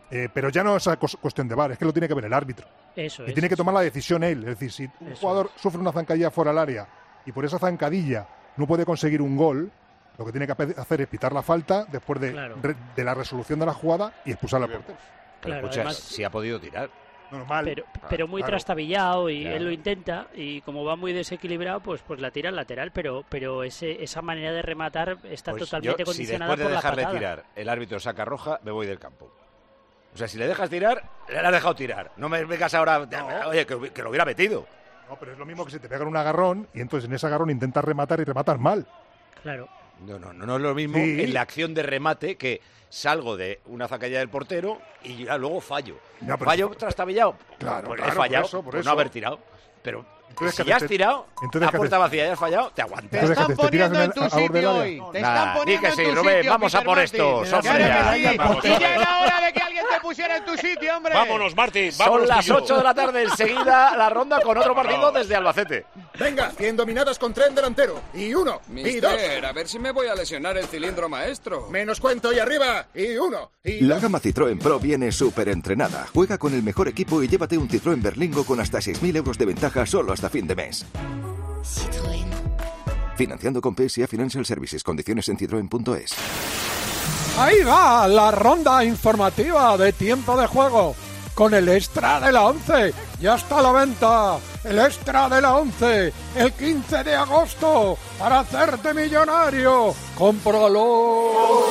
Pero ya no es cuestión de VAR, es que lo tiene que ver el árbitro. Eso y es. tiene que tomar la decisión él. Es decir, si un jugador sufre una zancadilla fuera del área y por esa zancadilla no puede conseguir un gol, lo que tiene que hacer es pitar la falta después de la resolución de la jugada y expulsar al portero. Pero escucha, además, si ha podido tirar. Normal. Pero muy trastabillado y él lo intenta y como va muy desequilibrado, pues la tira al lateral, pero esa manera de rematar está totalmente condicionada por la patada. Si después de dejarle tirar el árbitro saca roja, me voy del campo. O sea, si le dejas tirar, le has dejado tirar. No me vengas ahora, oye, que lo hubiera metido. No, pero es lo mismo que si te pegan un agarrón y entonces en ese agarrón intentas rematar y rematas mal. Claro. No es lo mismo en la acción de remate que salgo de una zancadilla del portero y ya luego fallo. No, fallo trastabillado. Claro, he fallado por no haber tirado. Pero si ya has tirado a puerta vacía y has fallado, te aguantas. Te están poniendo en tu sitio hoy. Te están poniendo en tu sitio, Rubén, vamos a por esto. Y ya era hora de que alguien te pusiera en tu sitio, hombre. Vámonos, Martín. Son las 8 de la tarde, enseguida la ronda con otro partido desde Albacete. Venga, 100 dominadas con tren delantero. Y 1, y 2. A ver si me voy a lesionar el cilindro maestro. Menos cuento y arriba. Y 1, y 2. La gama Citroën Pro viene súper entrenada. Juega con el mejor equipo y llévate un Citroën Berlingo con hasta 6.000 euros de ventaja solo hasta fin de mes. Citroën. Financiando con PSA Financial Services. Condiciones en citroen.es. Ahí va la ronda informativa de tiempo de juego con el extra de la 11. Ya está a la venta el extra de la 11 el 15 de agosto para hacerte millonario. ¡Cómpralo!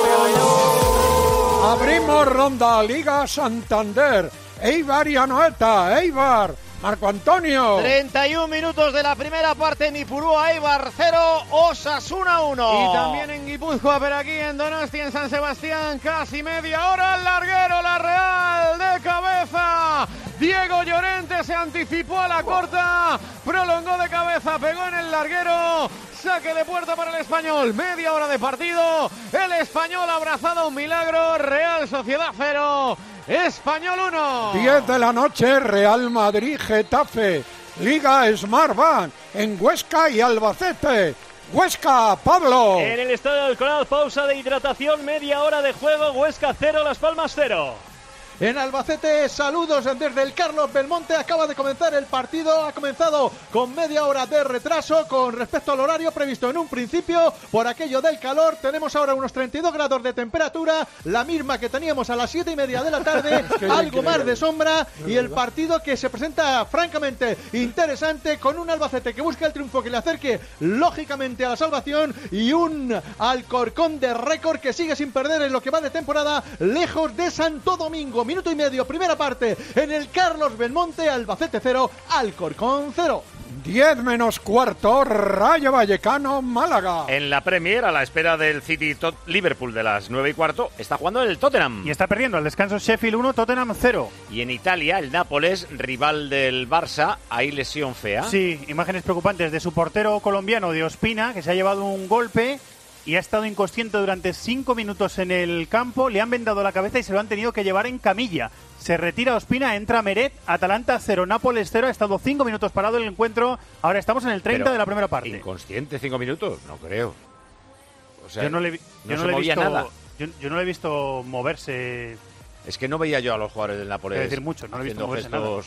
Abrimos ronda Liga Santander. Eibar y Anoeta. Eibar. Marco Antonio. 31 minutos de la primera parte, Nipurúa Eibar 0, Osasuna 1. Y también en Guipúzcoa, pero aquí en Donosti, en San Sebastián, casi media hora al larguero, la Real de cabeza. Diego Llorente se anticipó a la corta, prolongó de cabeza, pegó en el larguero. Saque de puerta para el Español, media hora de partido. El Español ha abrazado un milagro. Real Sociedad 0, Español 1. 10 de la noche, Real Madrid Getafe. Liga Smartbank en Huesca y Albacete. Huesca, Pablo. En el estadio de Alcoraz, pausa de hidratación, media hora de juego. Huesca 0, Las Palmas 0. En Albacete, saludos desde el Carlos Belmonte. Acaba de comenzar el partido. Ha comenzado con media hora de retraso con respecto al horario previsto en un principio. Por aquello del calor, tenemos ahora unos 32 grados de temperatura, la misma que teníamos a las 7:30 de la tarde. Algo más de sombra. Y el partido que se presenta francamente interesante, con un Albacete que busca el triunfo que le acerque lógicamente a la salvación, y un Alcorcón de récord que sigue sin perder en lo que va de temporada, lejos de Santo Domingo. Minuto y medio, primera parte, en el Carlos Belmonte. Albacete 0, Alcorcón 0. 10 menos cuarto, Rayo Vallecano, Málaga. En la Premier, a la espera del City Liverpool de las 9:15, está jugando el Tottenham. Y está perdiendo al descanso Sheffield 1, Tottenham 0. Y en Italia, el Nápoles, rival del Barça, hay lesión fea. Sí, imágenes preocupantes de su portero colombiano, de Ospina, que se ha llevado un golpe y ha estado inconsciente durante 5 minutos en el campo. Le han vendado la cabeza y se lo han tenido que llevar en camilla. Se retira Ospina, entra Meret. Atalanta 0, Nápoles 0. Ha estado 5 minutos parado el encuentro. Ahora estamos en el 30 de la primera parte. ¿Inconsciente 5 minutos? No creo. O sea, yo no le he visto nada. Yo no le he visto moverse. Es que no veía yo a los jugadores del Nápoles. Es decir, mucho, no le he visto moverse gestos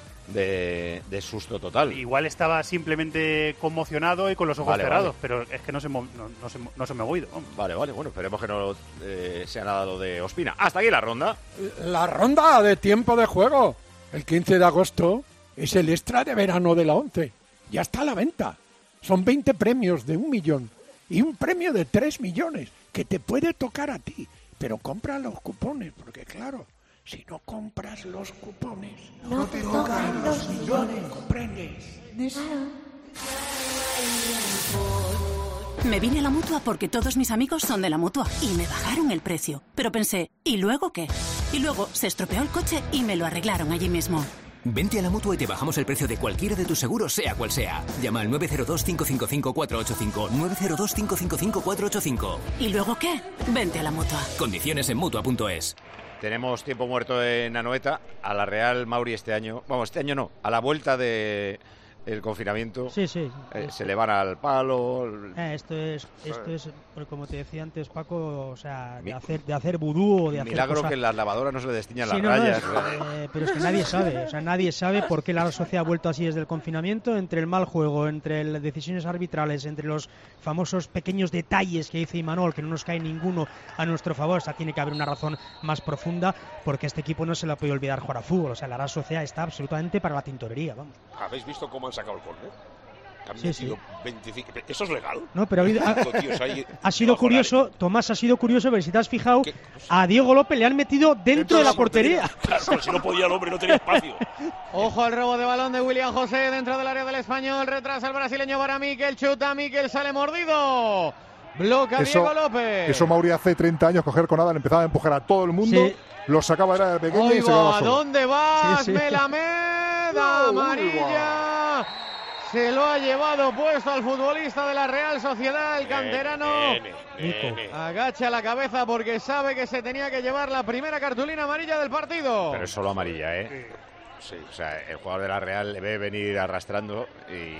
de susto total. Igual estaba simplemente conmocionado y con los ojos cerrados, pero es que no se me ha movido. Vale, bueno, esperemos que no sea nada lo de Ospina. Hasta aquí la ronda. La ronda de tiempo de juego. El 15 de agosto es el extra de verano de la 11. Ya está a la venta. Son 20 premios de 1 millón y un premio de 3 millones que te puede tocar a ti. Pero compra los cupones, porque claro, si no compras los cupones, no te tocan los millones, ¿comprendes? Me vine a la Mutua porque todos mis amigos son de la Mutua y me bajaron el precio. Pero pensé, ¿y luego qué? Y luego se estropeó el coche y me lo arreglaron allí mismo. Vente a la Mutua y te bajamos el precio de cualquiera de tus seguros, sea cual sea. Llama al 902-555-485. 902-555-485. ¿Y luego qué? Vente a la Mutua. Condiciones en Mutua.es. Tenemos tiempo muerto en Anoeta. A la Real Mauri este año... Vamos, este año no. A la vuelta de el confinamiento. Sí. Se le van al palo. Esto es, como te decía antes, Paco, o sea, de hacer vudú o de hacer milagro cosas. que en las lavadoras no se le destiñan las No, rayas. pero es que nadie sabe por qué la sociedad ha vuelto así desde el confinamiento, entre el mal juego, entre las decisiones arbitrales, entre los famosos pequeños detalles que dice Imanol, que no nos cae ninguno a nuestro favor. O sea, tiene que haber una razón más profunda, porque a este equipo no se le puede olvidar jugar a fútbol. O sea, la Real Sociedad está absolutamente para la tintorería, vamos. ¿Habéis visto cómo han sacado el córner? Sí. 25. ¿Eso es legal? No, pero ha sido curioso, Tomás, ha sido curioso, pero si te has fijado, a Diego López le han metido dentro de la portería. Claro, si no podía el hombre, no tenía espacio. Ojo al robo de balón de William José dentro del área del Español. Retrasa el brasileño para Mikel, chuta, Mikel sale mordido. Bloca Diego López. Eso Mauri hace 30 años, coger con nada, le empezaba a empujar a todo el mundo, lo sacaba de pequeño y se quedaba solo. ¿A dónde vas, Melamed? Amarilla. Se lo ha llevado puesto al futbolista de la Real Sociedad, el canterano. Agacha la cabeza porque sabe que se tenía que llevar la primera cartulina amarilla del partido. Pero es solo amarilla, ¿eh? Sí. O sea, el jugador de la Real le ve venir arrastrando y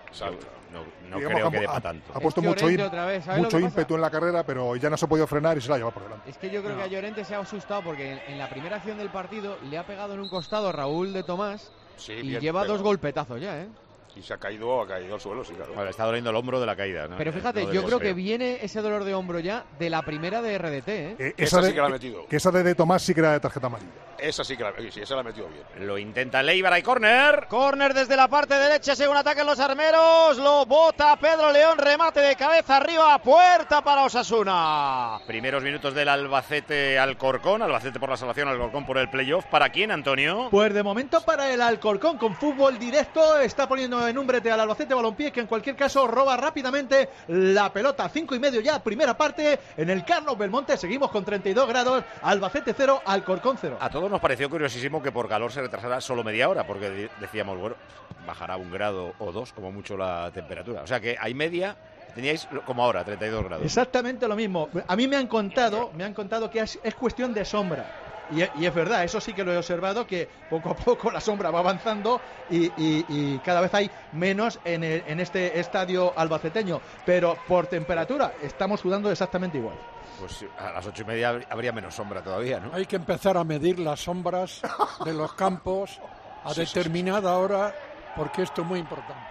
no creo que dé para tanto. Ha puesto mucho ímpetu en la carrera, pero ya no se ha podido frenar y se la ha llevado por delante. Es que yo creo que a Llorente se ha asustado porque en la primera acción del partido le ha pegado en un costado Raúl de Tomás y lleva 2 golpetazos ya, ¿eh? Y se ha caído al suelo, sí, claro. Vale, está doliendo el hombro de la caída, ¿no? Pero fíjate, yo creo que viene ese dolor de hombro ya de la primera de RDT, ¿eh? Esa sí que la ha metido. Que esa de Tomás sí que era de tarjeta amarilla. Esa sí que esa la ha metido bien. Lo intenta Leibar, hay córner. Córner desde la parte derecha, según atacan los armeros. Lo bota Pedro León, remate de cabeza arriba, puerta para Osasuna. Primeros minutos del Albacete Alcorcón. Albacete por la salvación, Alcorcón por el playoff. ¿Para quién, Antonio? Pues de momento para el Alcorcón, con fútbol directo. Está poniendo en un brete al Albacete Balompié, que en cualquier caso roba rápidamente la pelota. 5:30 ya, primera parte en el Carlos Belmonte. Seguimos con 32 grados. Albacete 0, Alcorcón 0. A todos nos pareció curiosísimo que por calor se retrasara solo media hora, porque decíamos, bueno, bajará 1 grado o 2 como mucho la temperatura. O sea que hay media, teníais como ahora, 32 grados. Exactamente lo mismo. A mí me han contado que es cuestión de sombra. Y es verdad, eso sí que lo he observado, que poco a poco la sombra va avanzando y cada vez hay menos en este estadio albaceteño. Pero por temperatura estamos sudando exactamente igual. Pues a las 8:30 habría menos sombra todavía, ¿no? Hay que empezar a medir las sombras de los campos a determinada hora, porque esto es muy importante.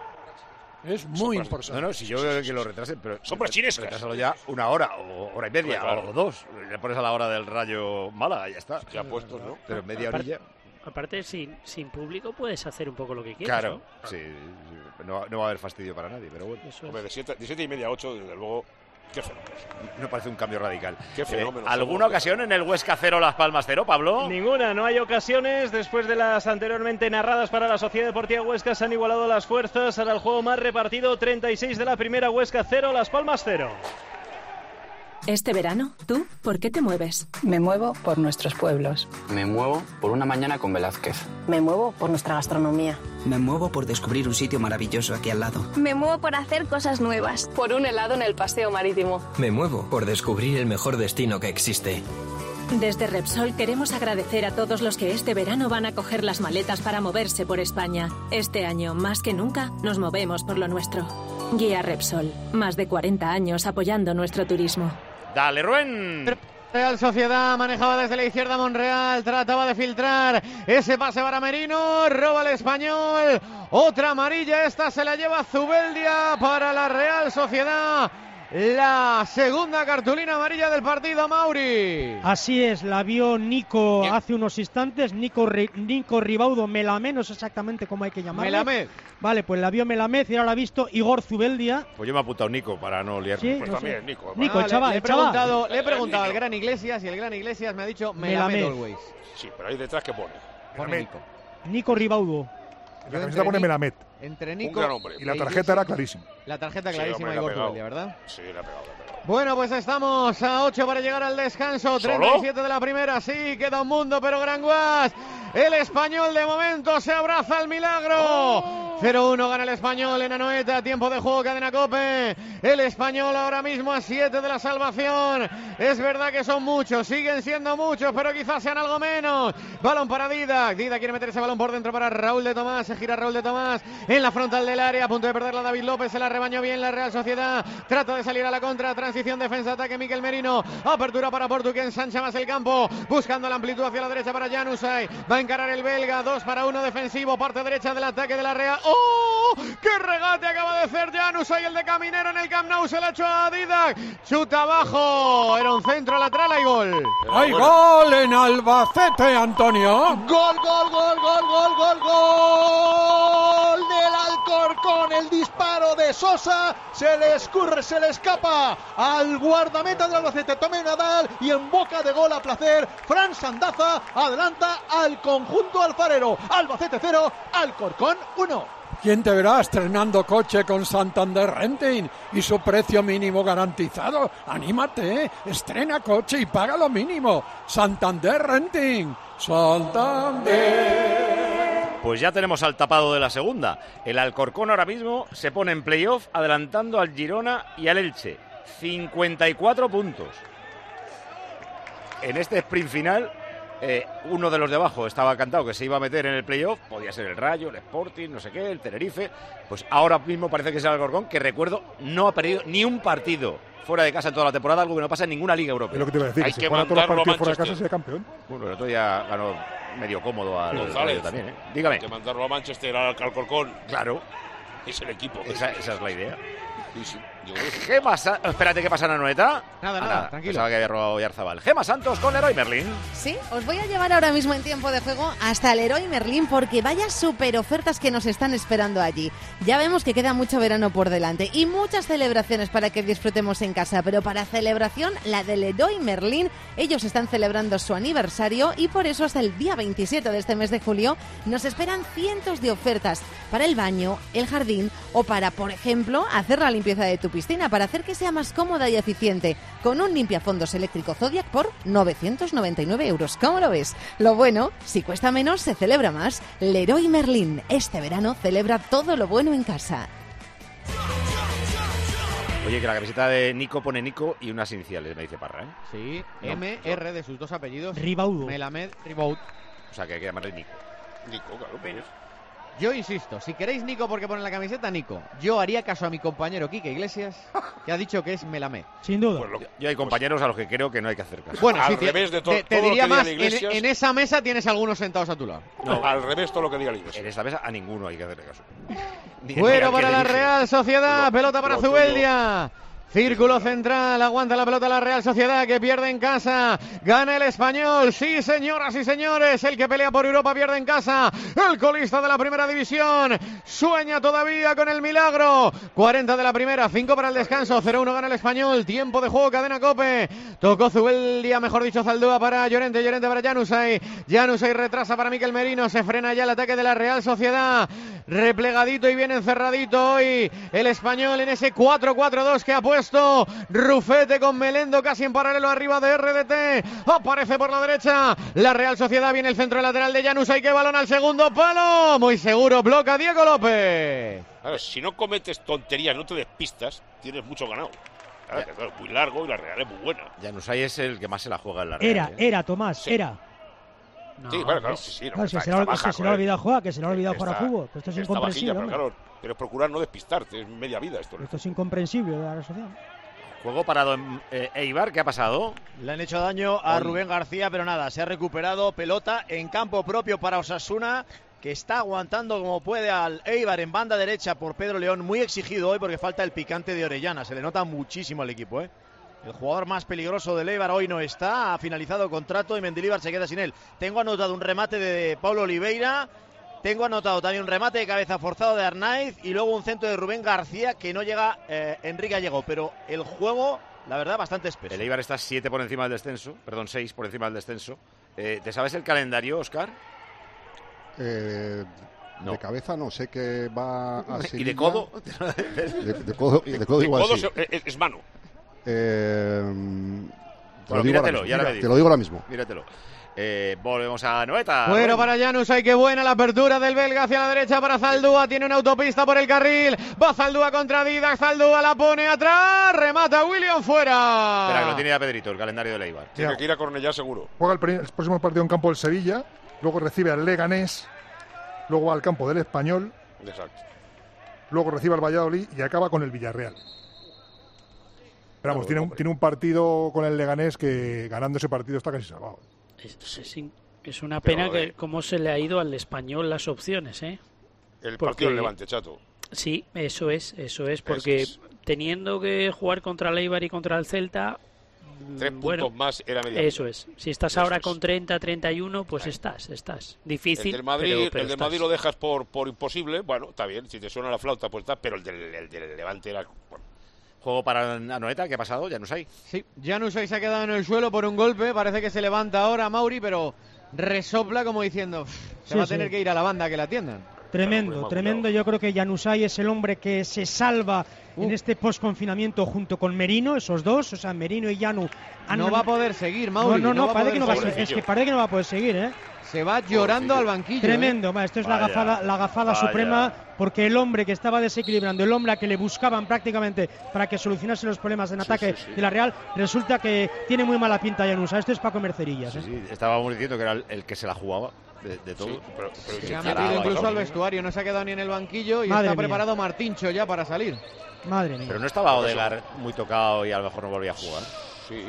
Es muy importante. No, si yo veo que lo retrasen, pero sombras chinescas. Retrásalo ya 1 hora o hora y media o 2. Le pones a la hora del Rayo Málaga y ya está. Ya puestos, ¿no? Pero media orilla. Aparte, sin público puedes hacer un poco lo que quieras. Claro, ¿no? Sí. No va a haber fastidio para nadie, pero bueno. Hombre, de 7:30 a 8, desde luego. Qué fenómeno. No parece un cambio radical. Qué fenómeno. ¿Alguna ocasión en el Huesca 0, Las Palmas 0, Pablo? Ninguna, no hay ocasiones. Después de las anteriormente narradas para la Sociedad Deportiva Huesca, se han igualado las fuerzas. Ahora el juego más repartido, 36 de la primera, Huesca 0, Las Palmas 0. Este verano, ¿tú por qué te mueves? Me muevo por nuestros pueblos. Me muevo por una mañana con Velázquez. Me muevo por nuestra gastronomía. Me muevo por descubrir un sitio maravilloso aquí al lado. Me muevo por hacer cosas nuevas. Por un helado en el paseo marítimo. Me muevo por descubrir el mejor destino que existe. Desde Repsol queremos agradecer a todos los que este verano van a coger las maletas para moverse por España. Este año, más que nunca, nos movemos por lo nuestro. Guía Repsol. Más de 40 años apoyando nuestro turismo. Dale, Rubén. Real Sociedad manejaba desde la izquierda Monreal, trataba de filtrar ese pase para Merino, roba el Español, otra amarilla, esta se la lleva Zubeldia para la Real Sociedad. La segunda cartulina amarilla del partido, Mauri. Así es, la vio Nico hace unos instantes, Nico Ribaudo Melamed, no sé exactamente cómo hay que llamarlo. Melamed. Vale, pues la vio Melamed y ahora la ha visto Igor Zubeldia. Pues yo me he apuntado Nico para no liarme. Sí, pues no también, sé. Nico. Nico, el chaval, le he preguntado al Gran Iglesias y el Gran Iglesias me ha dicho Melamed always. Sí, pero ahí detrás ¿qué pone? Pone Nico. Nico Ribaudo. La camiseta pone Melamed. Entre Nico, un gran hombre. Y la tarjeta era clarísima. La tarjeta clarísima, Igor Zubeldia, ¿verdad? Sí, la ha pegado. Bueno, pues estamos a 8 para llegar al descanso. 37 de la primera, sí, queda un mundo, pero Granguas, el Español de momento se abraza al milagro. 0-1 gana el Español en Anoeta, tiempo de juego, Cadena COPE. El Español ahora mismo a 7 de la salvación. Es verdad que son muchos, siguen siendo muchos, pero quizás sean algo menos. Balón para Didac. Didac quiere meter ese balón por dentro para Raúl de Tomás. Se gira Raúl de Tomás en la frontal del área, a punto de perderla David López. Se la rebañó bien la Real Sociedad. Trata de salir a la contra, transición, defensa, ataque. Mikel Merino. Apertura para Portu, que ensancha más el campo, buscando la amplitud hacia la derecha para Januzaj. Va a encarar el belga. 2-1 defensivo, parte derecha del ataque de la Real. ¡Oh! ¡Qué regate acaba de hacer Januzaj! El de Caminero en el Camp Nou se la echó a Didac. Chuta abajo. Era un centro lateral. Hay gol. ¡Hay gol en Albacete, Antonio! ¡Gol, gol, gol, gol, gol, gol, gol! Del Alcorcón. El disparo de Sosa. Se le escurre, se le escapa al guardameta del Albacete, Tomé Nadal, y en boca de gol a placer, Fran Sandaza adelanta al conjunto alfarero. Albacete 0, Alcorcón 1. ¿Quién te verá estrenando coche con Santander Renting y su precio mínimo garantizado? ¡Anímate! Estrena coche y paga lo mínimo. Santander Renting. Santander. Pues ya tenemos al tapado de la segunda. El Alcorcón ahora mismo se pone en playoff adelantando al Girona y al Elche. 54 puntos. En este sprint final, uno de los de abajo estaba cantado que se iba a meter en el playoff. Podía ser el Rayo, el Sporting, no sé qué, el Tenerife. Pues ahora mismo parece que es el Alcorcón, que recuerdo no ha perdido ni un partido fuera de casa en toda la temporada, algo que no pasa en ninguna liga europea. Es lo que te iba a decir, hay que que si fuera todos los partidos fuera de Manchester. casa sería campeón. Bueno, el otro día ganó medio cómodo al González Rayo también, ¿eh? Dígame. Hay que mandarlo a Manchester, al Alcorcón. Claro. Es el equipo. Esa es la idea. Sí, sí. ¿Qué pasa? Espérate, ¿qué pasa en Anoeta? Nada, tranquilo. Pensaba que había robado Oyarzabal. Gema Santos con Leroy Merlin. Sí, os voy a llevar ahora mismo en tiempo de juego hasta el Leroy Merlin, porque vaya super ofertas que nos están esperando allí. Ya vemos que queda mucho verano por delante y muchas celebraciones para que disfrutemos en casa, pero para celebración, la del Leroy Merlin, ellos están celebrando su aniversario y por eso hasta el día 27 de este mes de julio nos esperan cientos de ofertas para el baño, el jardín o para, por ejemplo, hacer la limpieza de tu piscina, para hacer que sea más cómoda y eficiente, con un limpiafondos eléctrico Zodiac por 999 euros. ¿Cómo lo ves? Lo bueno, si cuesta menos, se celebra más. Leroy Merlin, este verano celebra todo lo bueno en casa. Oye, que la camiseta de Nico pone Nico y unas iniciales, me dice Parra, ¿eh? Sí, No. M-R de sus dos apellidos. Ribaudo. Melamed Ribaud. O sea, que hay que llamarle Nico. Nico, claro, pues. Yo insisto, si queréis Nico porque pone la camiseta, Nico. Yo haría caso a mi compañero Quique Iglesias, que ha dicho que es Melamed. Sin duda. Yo hay compañeros a los que creo que no hay que hacer caso. Bueno, al sí, revés de todo te lo diría que diga más, la Iglesias. en esa mesa tienes algunos sentados a tu lado. No, al revés todo lo que diga la Iglesia. En esta mesa a ninguno hay que hacerle caso. Fuera para la Real Sociedad, pelota para lo tuyo. Zubeldia. Círculo central, aguanta la pelota la Real Sociedad, que pierde en casa. Gana el Español, sí señoras y señores, el que pelea por Europa pierde en casa. El colista de la primera división sueña todavía con el milagro. 40 de la primera, 5 para el descanso, 0-1 gana el Español. Tiempo de juego, Cadena COPE. Tocó Zubeldia, mejor dicho Zaldúa para Llorente, Llorente para Januzaj. Januzaj retrasa para Mikel Merino, se frena ya el ataque de la Real Sociedad. Replegadito y bien encerradito hoy el Español en ese 4-4-2 que ha puesto Rufete, con Melendo casi en paralelo arriba de RDT. Aparece por la derecha la Real Sociedad, viene el centro lateral de Januzaj, que balón al segundo palo, muy seguro, bloca Diego López. Claro, si no cometes tonterías, no te despistas, tienes mucho ganado. Claro, que es muy largo y la Real es muy buena. Januzaj es el que más se la juega en la Real. Era, Tomás, Sí. era. Sí, claro, sí. No, Claro, se está le ha baja, olvidado jugar, que se le ha olvidado jugar a Está- fútbol. Esto es está incomprensible. bajilla, pero hombre. claro, pero es procurar no despistarte, es media vida esto. Esto es incomprensible de la Real Sociedad. Juego parado en Eibar, ¿qué ha pasado? Le han hecho daño a Rubén García, pero nada, se ha recuperado. Pelota en campo propio para Osasuna, que está aguantando como puede al Eibar en banda derecha por Pedro León, muy exigido hoy porque falta el picante de Orellana, se le nota muchísimo al equipo, ¿eh? El jugador más peligroso del Eibar hoy no está, ha finalizado contrato y Mendilibar se queda sin él. Tengo anotado un remate de Paulo Oliveira, tengo anotado también un remate de cabeza forzado de Arnaiz y luego un centro de Rubén García que no llega Enrique Gallego, pero el juego, la verdad, bastante espeso. El Eibar está 7 por encima del descenso, perdón, 6 por encima del descenso. ¿Te sabes el calendario, Óscar? No. De cabeza no, sé que va a ¿Y Sevilla. de codo? De codo igual codo sí. es mano. Te Bueno, míratelo, ya lo ahora digo, te lo digo ahora mismo. Míratelo. Volvemos a Noeta. Bueno, para Janus, hay que buena la apertura del belga hacia la derecha para Zaldúa. Tiene una autopista por el carril. Va Zaldúa contra Didac. Zaldúa la pone atrás. Remata William fuera. Espera, que lo tiene ya Pedrito, el calendario de Eibar. Tiene que ir a Cornellá seguro. Juega el próximo partido en campo del Sevilla. Luego recibe al Leganés. Luego va al campo del Español. Exacto. Luego recibe al Valladolid y acaba con el Villarreal. Pero vamos, tiene un partido con el Leganés que ganando ese partido está casi salvado. Es una pena que cómo se le ha ido al Español las opciones, ¿eh? El partido del Levante, Chato. Sí, eso es, porque teniendo que jugar contra el Eibar y contra el Celta... 3 puntos más era media. Eso es. Si estás ahora con 30, 31, pues estás. Difícil. El del Madrid, pero el Madrid lo dejas por imposible. Bueno, está bien. Si te suena la flauta, pues está. Pero el del Levante era... Bueno. Juego para Anoeta, ¿qué ha pasado? Januzaj. Sí, Januzaj se ha quedado en el suelo por un golpe. Parece que se levanta ahora Mauri, pero resopla como diciendo... Se va a tener que ir a la banda que la atiendan. Tremendo. Yo creo que Januzaj es el hombre que se salva en este post-confinamiento junto con Merino, esos dos, o sea, Merino y Janu. No va a poder seguir, Mauri. No, parece que no va a seguir. Es que parece que no va a poder seguir, ¿eh? Se va llorando al banquillo. Tremendo, esto es la gafada suprema, porque el hombre que estaba desequilibrando, el hombre a que le buscaban prácticamente para que solucionase los problemas en ataque de la Real, resulta que tiene muy mala pinta Januzaj. Esto es para comer cerillas. Sí, estábamos diciendo que era el que se la jugaba. De todo. Sí, pero se ha metido incluso al vestuario, no se ha quedado ni en el banquillo y está preparado Martincho ya para salir. Madre mía. Pero no estaba Odegaard muy tocado y a lo mejor no volvía a jugar. Sí.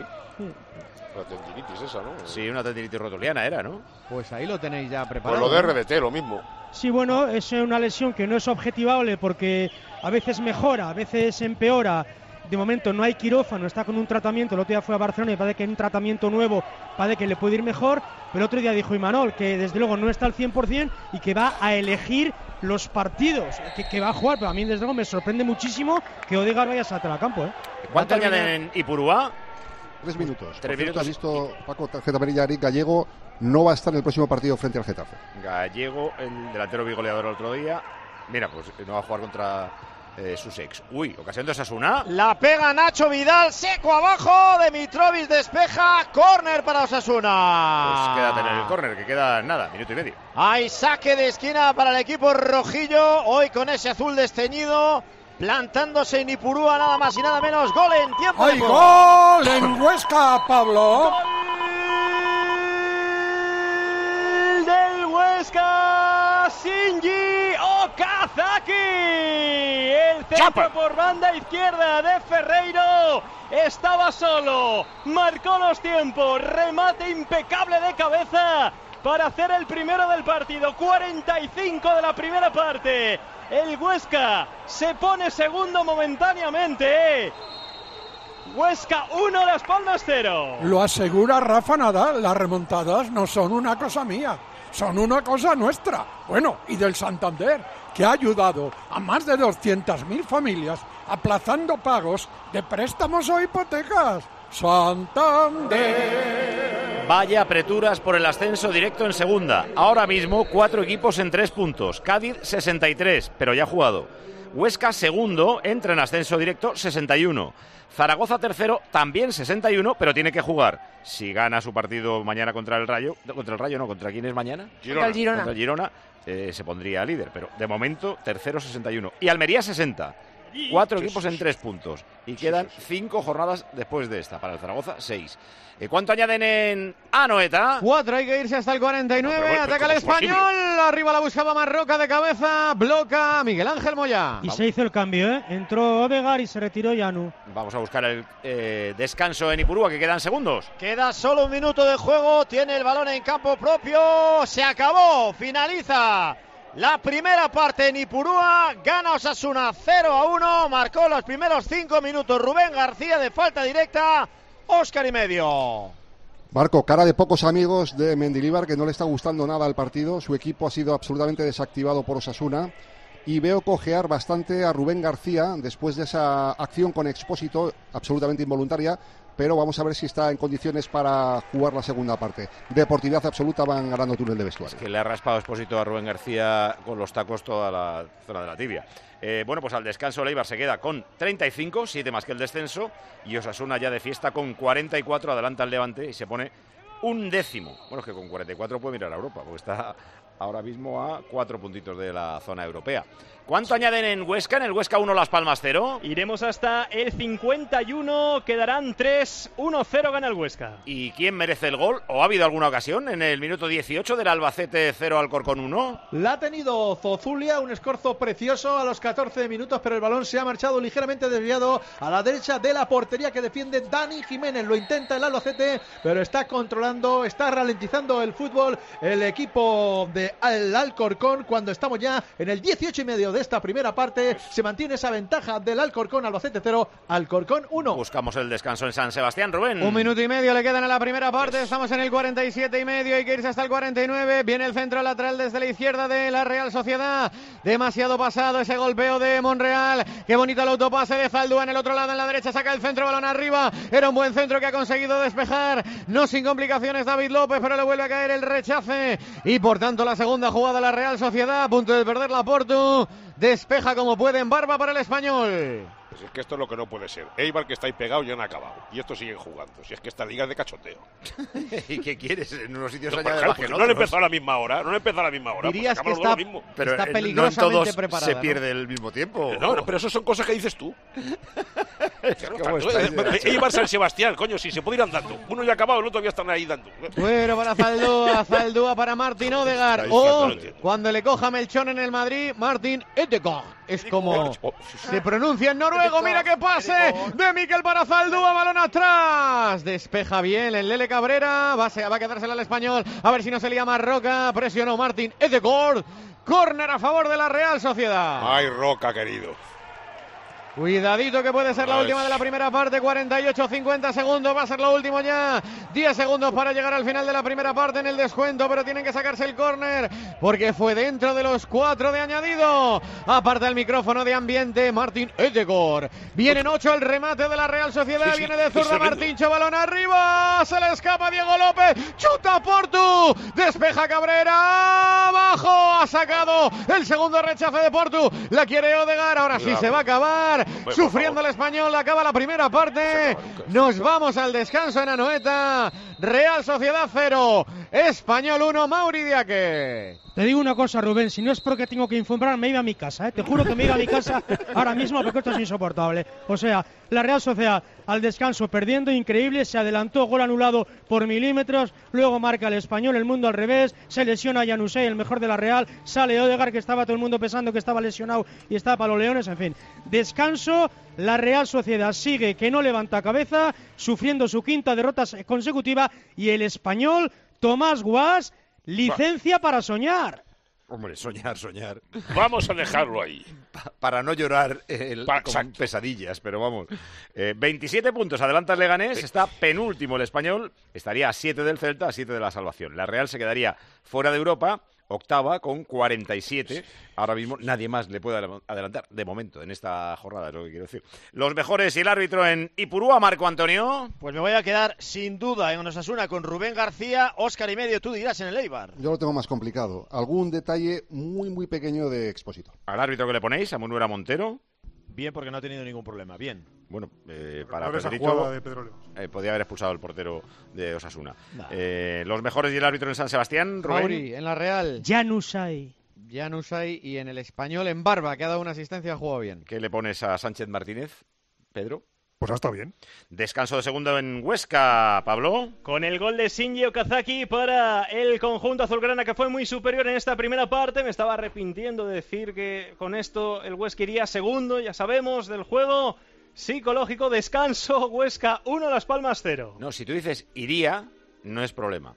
La tendinitis esa, ¿no? Sí, una tendinitis rotuliana era, ¿no? Pues ahí lo tenéis ya preparado. Pues lo de RDT, lo mismo. Sí, bueno, es una lesión que no es objetivable porque a veces mejora, a veces empeora. De momento no hay quirófano, está con un tratamiento. El otro día fue a Barcelona y parece que hay un tratamiento nuevo, parece que le puede ir mejor. Pero el otro día dijo Imanol que desde luego no está al 100% y que va a elegir los partidos que va a jugar. Pero a mí desde luego me sorprende muchísimo que Odegaard vaya a saltar al campo, ¿eh? ¿Cuánto añaden en Ipurúa? 3 minutos. 3 minutos. ¿Has visto, Paco, tarjeta amarilla? Eric Gallego no va a estar en el próximo partido frente al Getafe. Gallego, el delantero bigoleador el otro día. Mira, pues no va a jugar contra sus ex. Uy, ocasión de Osasuna. La pega Nacho Vidal, seco abajo. Dimitrovic despeja. Córner para Osasuna. Pues quédate en el córner, que queda nada, minuto y medio. Hay saque de esquina para el equipo rojillo. Hoy con ese azul desteñido. Plantándose en Ipurúa, nada más y nada menos. Gol en tiempo de juego. ¡Gol en Huesca, Pablo! ¡Gol del Huesca! Shinji Okazaki. El centro por banda izquierda de Ferreiro. Estaba solo. Marcó los tiempos. Remate impecable de cabeza para hacer el primero del partido. 45 de la primera parte. El Huesca se pone segundo momentáneamente. Huesca 1, Las Palmas 0. Lo asegura Rafa Nadal, las remontadas no son una cosa mía, son una cosa nuestra. Bueno, y del Santander, que ha ayudado a más de 200.000 familias aplazando pagos de préstamos o hipotecas. Santander. Vaya apreturas por el ascenso directo en segunda. Ahora mismo 4 equipos en 3 puntos. Cádiz 63, pero ya ha jugado. Huesca segundo, entra en ascenso directo 61. Zaragoza tercero, también 61, pero tiene que jugar. Si gana su partido mañana contra el Rayo, ¿contra quién es mañana? Contra el Girona. Contra el Girona, se pondría líder, pero de momento tercero 61. Y Almería 60. 4 equipos en 3 puntos. Y quedan 5 jornadas después de esta. Para el Zaragoza, 6. ¿Cuánto añaden en Anoeta? 4, hay que irse hasta el 49. Ataca el Español. Arriba la buscaba Marroca de cabeza. Bloca Miguel Ángel Moya. Y se hizo el cambio, ¿eh? Entró Odegaard y se retiró Janu. Vamos a buscar el descanso en Ipurúa, que quedan segundos. Queda solo un minuto de juego. Tiene el balón en campo propio. Se acabó. Finaliza la primera parte en Ipurúa. Gana Osasuna 0-1. Marcó los primeros 5 minutos Rubén García de falta directa. Óscar y medio. Marco, cara de pocos amigos de Mendilibar, que no le está gustando nada al partido. Su equipo ha sido absolutamente desactivado por Osasuna. Y veo cojear bastante a Rubén García después de esa acción con Expósito, absolutamente involuntaria. Pero vamos a ver si está en condiciones para jugar la segunda parte. Deportividad absoluta, van ganando túnel de vestuario. Es que le ha raspado Expósito a Rubén García con los tacos toda la zona de la tibia. Bueno, pues al descanso el Eibar se queda con 35, 7 más que el descenso, y Osasuna ya de fiesta con 44, adelanta el Levante y se pone 1/10. Bueno, es que con 44 puede mirar a Europa, porque está ahora mismo a 4 puntitos de la zona europea. ¿Cuánto añaden en Huesca? En el Huesca 1, Las Palmas 0. Iremos hasta el 51, quedarán 3, 1-0 gana el Huesca. ¿Y quién merece el gol? ¿O ha habido alguna ocasión en el minuto 18 del Albacete 0 Alcorcón 1? La ha tenido Zozulia, un escorzo precioso a los 14 minutos, pero el balón se ha marchado ligeramente desviado a la derecha de la portería que defiende Dani Jiménez. Lo intenta el Albacete, pero está controlando, está ralentizando el fútbol el equipo de Alcorcón cuando estamos ya en el 18,5 de esta primera parte. Se mantiene esa ventaja del Alcorcón, Albacete 0, Alcorcón 1. Buscamos el descanso en San Sebastián, Rubén. 1 minuto y medio le quedan a la primera parte. Estamos en el 47,5. Hay que irse hasta el 49. Viene el centro lateral desde la izquierda de la Real Sociedad. Demasiado pasado ese golpeo de Monreal. Qué bonito el autopase de Zaldúa en el otro lado, en la derecha. Saca el centro, balón arriba. Era un buen centro que ha conseguido despejar. No sin complicaciones David López, pero le vuelve a caer el rechace. Y por tanto la segunda jugada de la Real Sociedad, a punto de perder la Portu. Despeja como puede en Barba para el Español. Pues es que esto es lo que no puede ser. Eibar, que está ahí pegado, ya han acabado. Y estos siguen jugando. Si es que esta liga es de cachondeo. ¿Y qué quieres? En unos sitios no, añade más que en no le empezó a la misma hora. No le empezó a la misma hora. Dirías pues que está, mismo. Pero está peligrosamente no en todos preparada, se pierde el mismo tiempo. No, pero eso son cosas que dices tú. Eibar San Sebastián, coño, si se puede ir andando. Uno ya ha acabado, el otro ya están ahí dando. Bueno, para Zaldúa para Martín Odegaard. O cuando le coja Melchón en el Madrid, Martín Ødegaard. Es como se pronuncia en noruego. Mira qué pase de Mikel para Zaldúa, balón atrás. Despeja bien el Lele Cabrera. Va a quedársela al Español. A ver si no se lía más Roca. Presionó Martín Ødegaard. Córner a favor de la Real Sociedad. Ay, Roca, querido. Cuidadito que puede ser la última de la primera parte. 48-50 segundos, va a ser lo último ya. 10 segundos para llegar al final de la primera parte en el descuento, pero tienen que sacarse el córner porque fue dentro de los 4 de añadido. Aparta el micrófono de ambiente Martín Ødegaard. Vienen 8 el remate de la Real Sociedad. Viene de zurda Martíncho, balón arriba. Se le escapa Diego López. Chuta Portu. Despeja Cabrera. Abajo. Ha sacado el segundo rechace de Portu. La quiere Ødegaard. Ahora sí se va a acabar. Sufriendo el Español, acaba la primera parte. Nos vamos al descanso en Anoeta. Real Sociedad 0, Español 1, Mauri Diaque. Te digo una cosa, Rubén, si no es porque tengo que informar, me iba a mi casa, ¿eh? Te juro que me iba a mi casa ahora mismo porque esto es insoportable. O sea, la Real Sociedad al descanso perdiendo, increíble, se adelantó, gol anulado por milímetros, luego marca el Español, el mundo al revés, se lesiona a Januzaj, el mejor de la Real, sale Ødegaard, que estaba todo el mundo pensando que estaba lesionado y estaba para los Leones, en fin. Descanso, la Real Sociedad sigue que no levanta cabeza, sufriendo su quinta derrota consecutiva, y el Español, Tomás Guas, licencia para soñar. Hombre, soñar. Vamos a dejarlo ahí. Para no llorar con pesadillas, pero vamos. 27 puntos, adelanta el Leganés, está penúltimo el Español, estaría a 7 del Celta, a 7 de la salvación. La Real se quedaría fuera de Europa, octava con 47. Ahora mismo nadie más le puede adelantar, de momento, en esta jornada, es lo que quiero decir. Los mejores y el árbitro en Ipurúa, Marco Antonio. Pues me voy a quedar sin duda en Osasuna con Rubén García, Óscar y medio, tú dirás en el Eibar. Yo lo tengo más complicado. Algún detalle muy, muy pequeño de Expósito. ¿Al árbitro que le ponéis, a Munuera Montero? Bien, porque no ha tenido ningún problema, bien. Bueno, para Pedrito, podía haber expulsado el portero de Osasuna. Los mejores y el árbitro en San Sebastián, Rubén. Mauri, en la Real. Januzaj Y en el Español, en Barba, que ha dado una asistencia, ha jugado bien. ¿Qué le pones a Sánchez Martínez, Pedro? Pues ha estado bien. Descanso de segundo en Huesca, Pablo. Con el gol de Shinji Okazaki para el conjunto azulgrana, que fue muy superior en esta primera parte. Me estaba arrepintiendo de decir que con esto el Huesca iría segundo, ya sabemos, del juego psicológico. Descanso, Huesca 1, Las Palmas 0. No, si tú dices iría, no es problema.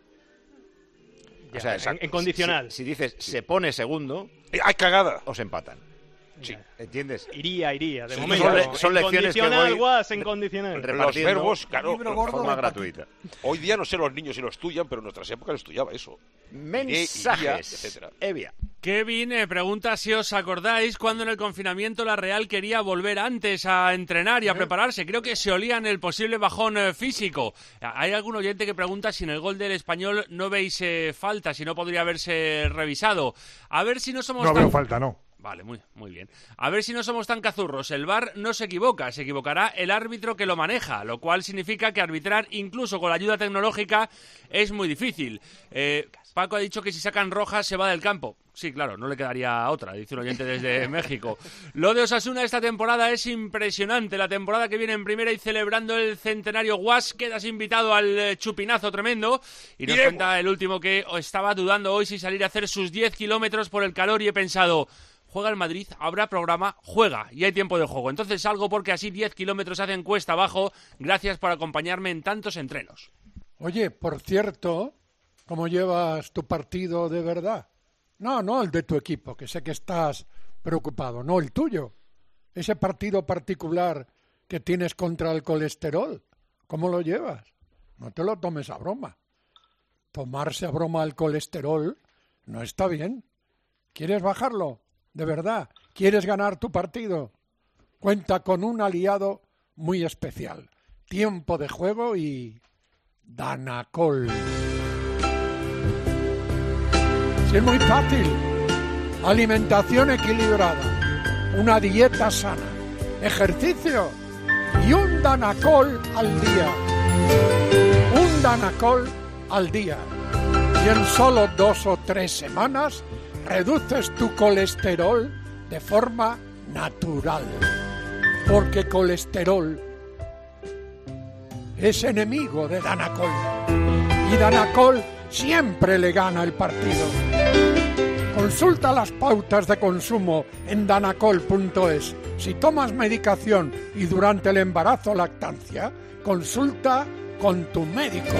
Ya, o sea, en condicional. Si dices se pone segundo, ¡ay, cagada! Os empatan. Sí. ¿Entiendes? Iría, de sí, momento. Son lecciones que voy en condicional. Los verbos, claro, de forma gratuita. Hoy día no sé los niños si lo estudian, pero en nuestras épocas estudiaba eso. Mensajes, etcétera. Evia. Kevin pregunta si os acordáis cuando en el confinamiento la Real quería volver antes a entrenar y a prepararse. Creo que se olían el posible bajón físico. Hay algún oyente que pregunta si en el gol del Español no veis falta, si no podría haberse revisado. A ver si no somos No veo falta, no. Vale, muy bien. A ver si no somos tan cazurros. El VAR no se equivoca, se equivocará el árbitro que lo maneja, lo cual significa que arbitrar, incluso con la ayuda tecnológica, es muy difícil. Paco ha dicho que si sacan roja se va del campo. Sí, claro, no le quedaría otra, dice un oyente desde México. Lo de Osasuna esta temporada es impresionante. La temporada que viene en primera y celebrando el centenario Guas, quedas invitado al chupinazo tremendo. Y nos cuenta el último que estaba dudando hoy si salir a hacer sus 10 kilómetros por el calor y he pensado... Juega el Madrid, habrá programa, juega y hay tiempo de juego. Entonces salgo porque así 10 kilómetros hacen cuesta abajo. Gracias por acompañarme en tantos entrenos. Oye, por cierto, ¿cómo llevas tu partido de verdad? No el de tu equipo, que sé que estás preocupado. No, el tuyo. Ese partido particular que tienes contra el colesterol. ¿Cómo lo llevas? No te lo tomes a broma. Tomarse a broma el colesterol no está bien. ¿Quieres bajarlo? ¿De verdad? ¿Quieres ganar tu partido? Cuenta con un aliado muy especial. Tiempo de juego y Danacol. Sí, es muy fácil. Alimentación equilibrada, una dieta sana, ejercicio y un Danacol al día. Un Danacol al día. Y en solo 2 o 3 semanas reduces tu colesterol de forma natural, porque colesterol es enemigo de Danacol y Danacol siempre le gana el partido. Consulta las pautas de consumo en danacol.es. Si tomas medicación y durante el embarazo o lactancia, consulta con tu médico.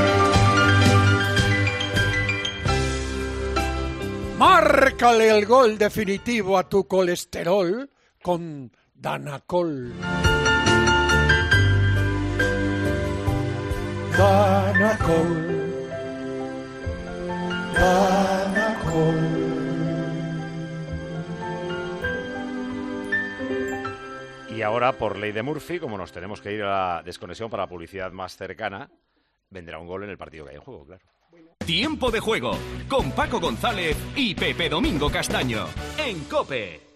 Márcale el gol definitivo a tu colesterol con Danacol. Danacol. Danacol. Y ahora, por ley de Murphy, como nos tenemos que ir a la desconexión para la publicidad más cercana, vendrá un gol en el partido que hay en juego, claro. Tiempo de juego con Paco González y Pepe Domingo Castaño en COPE.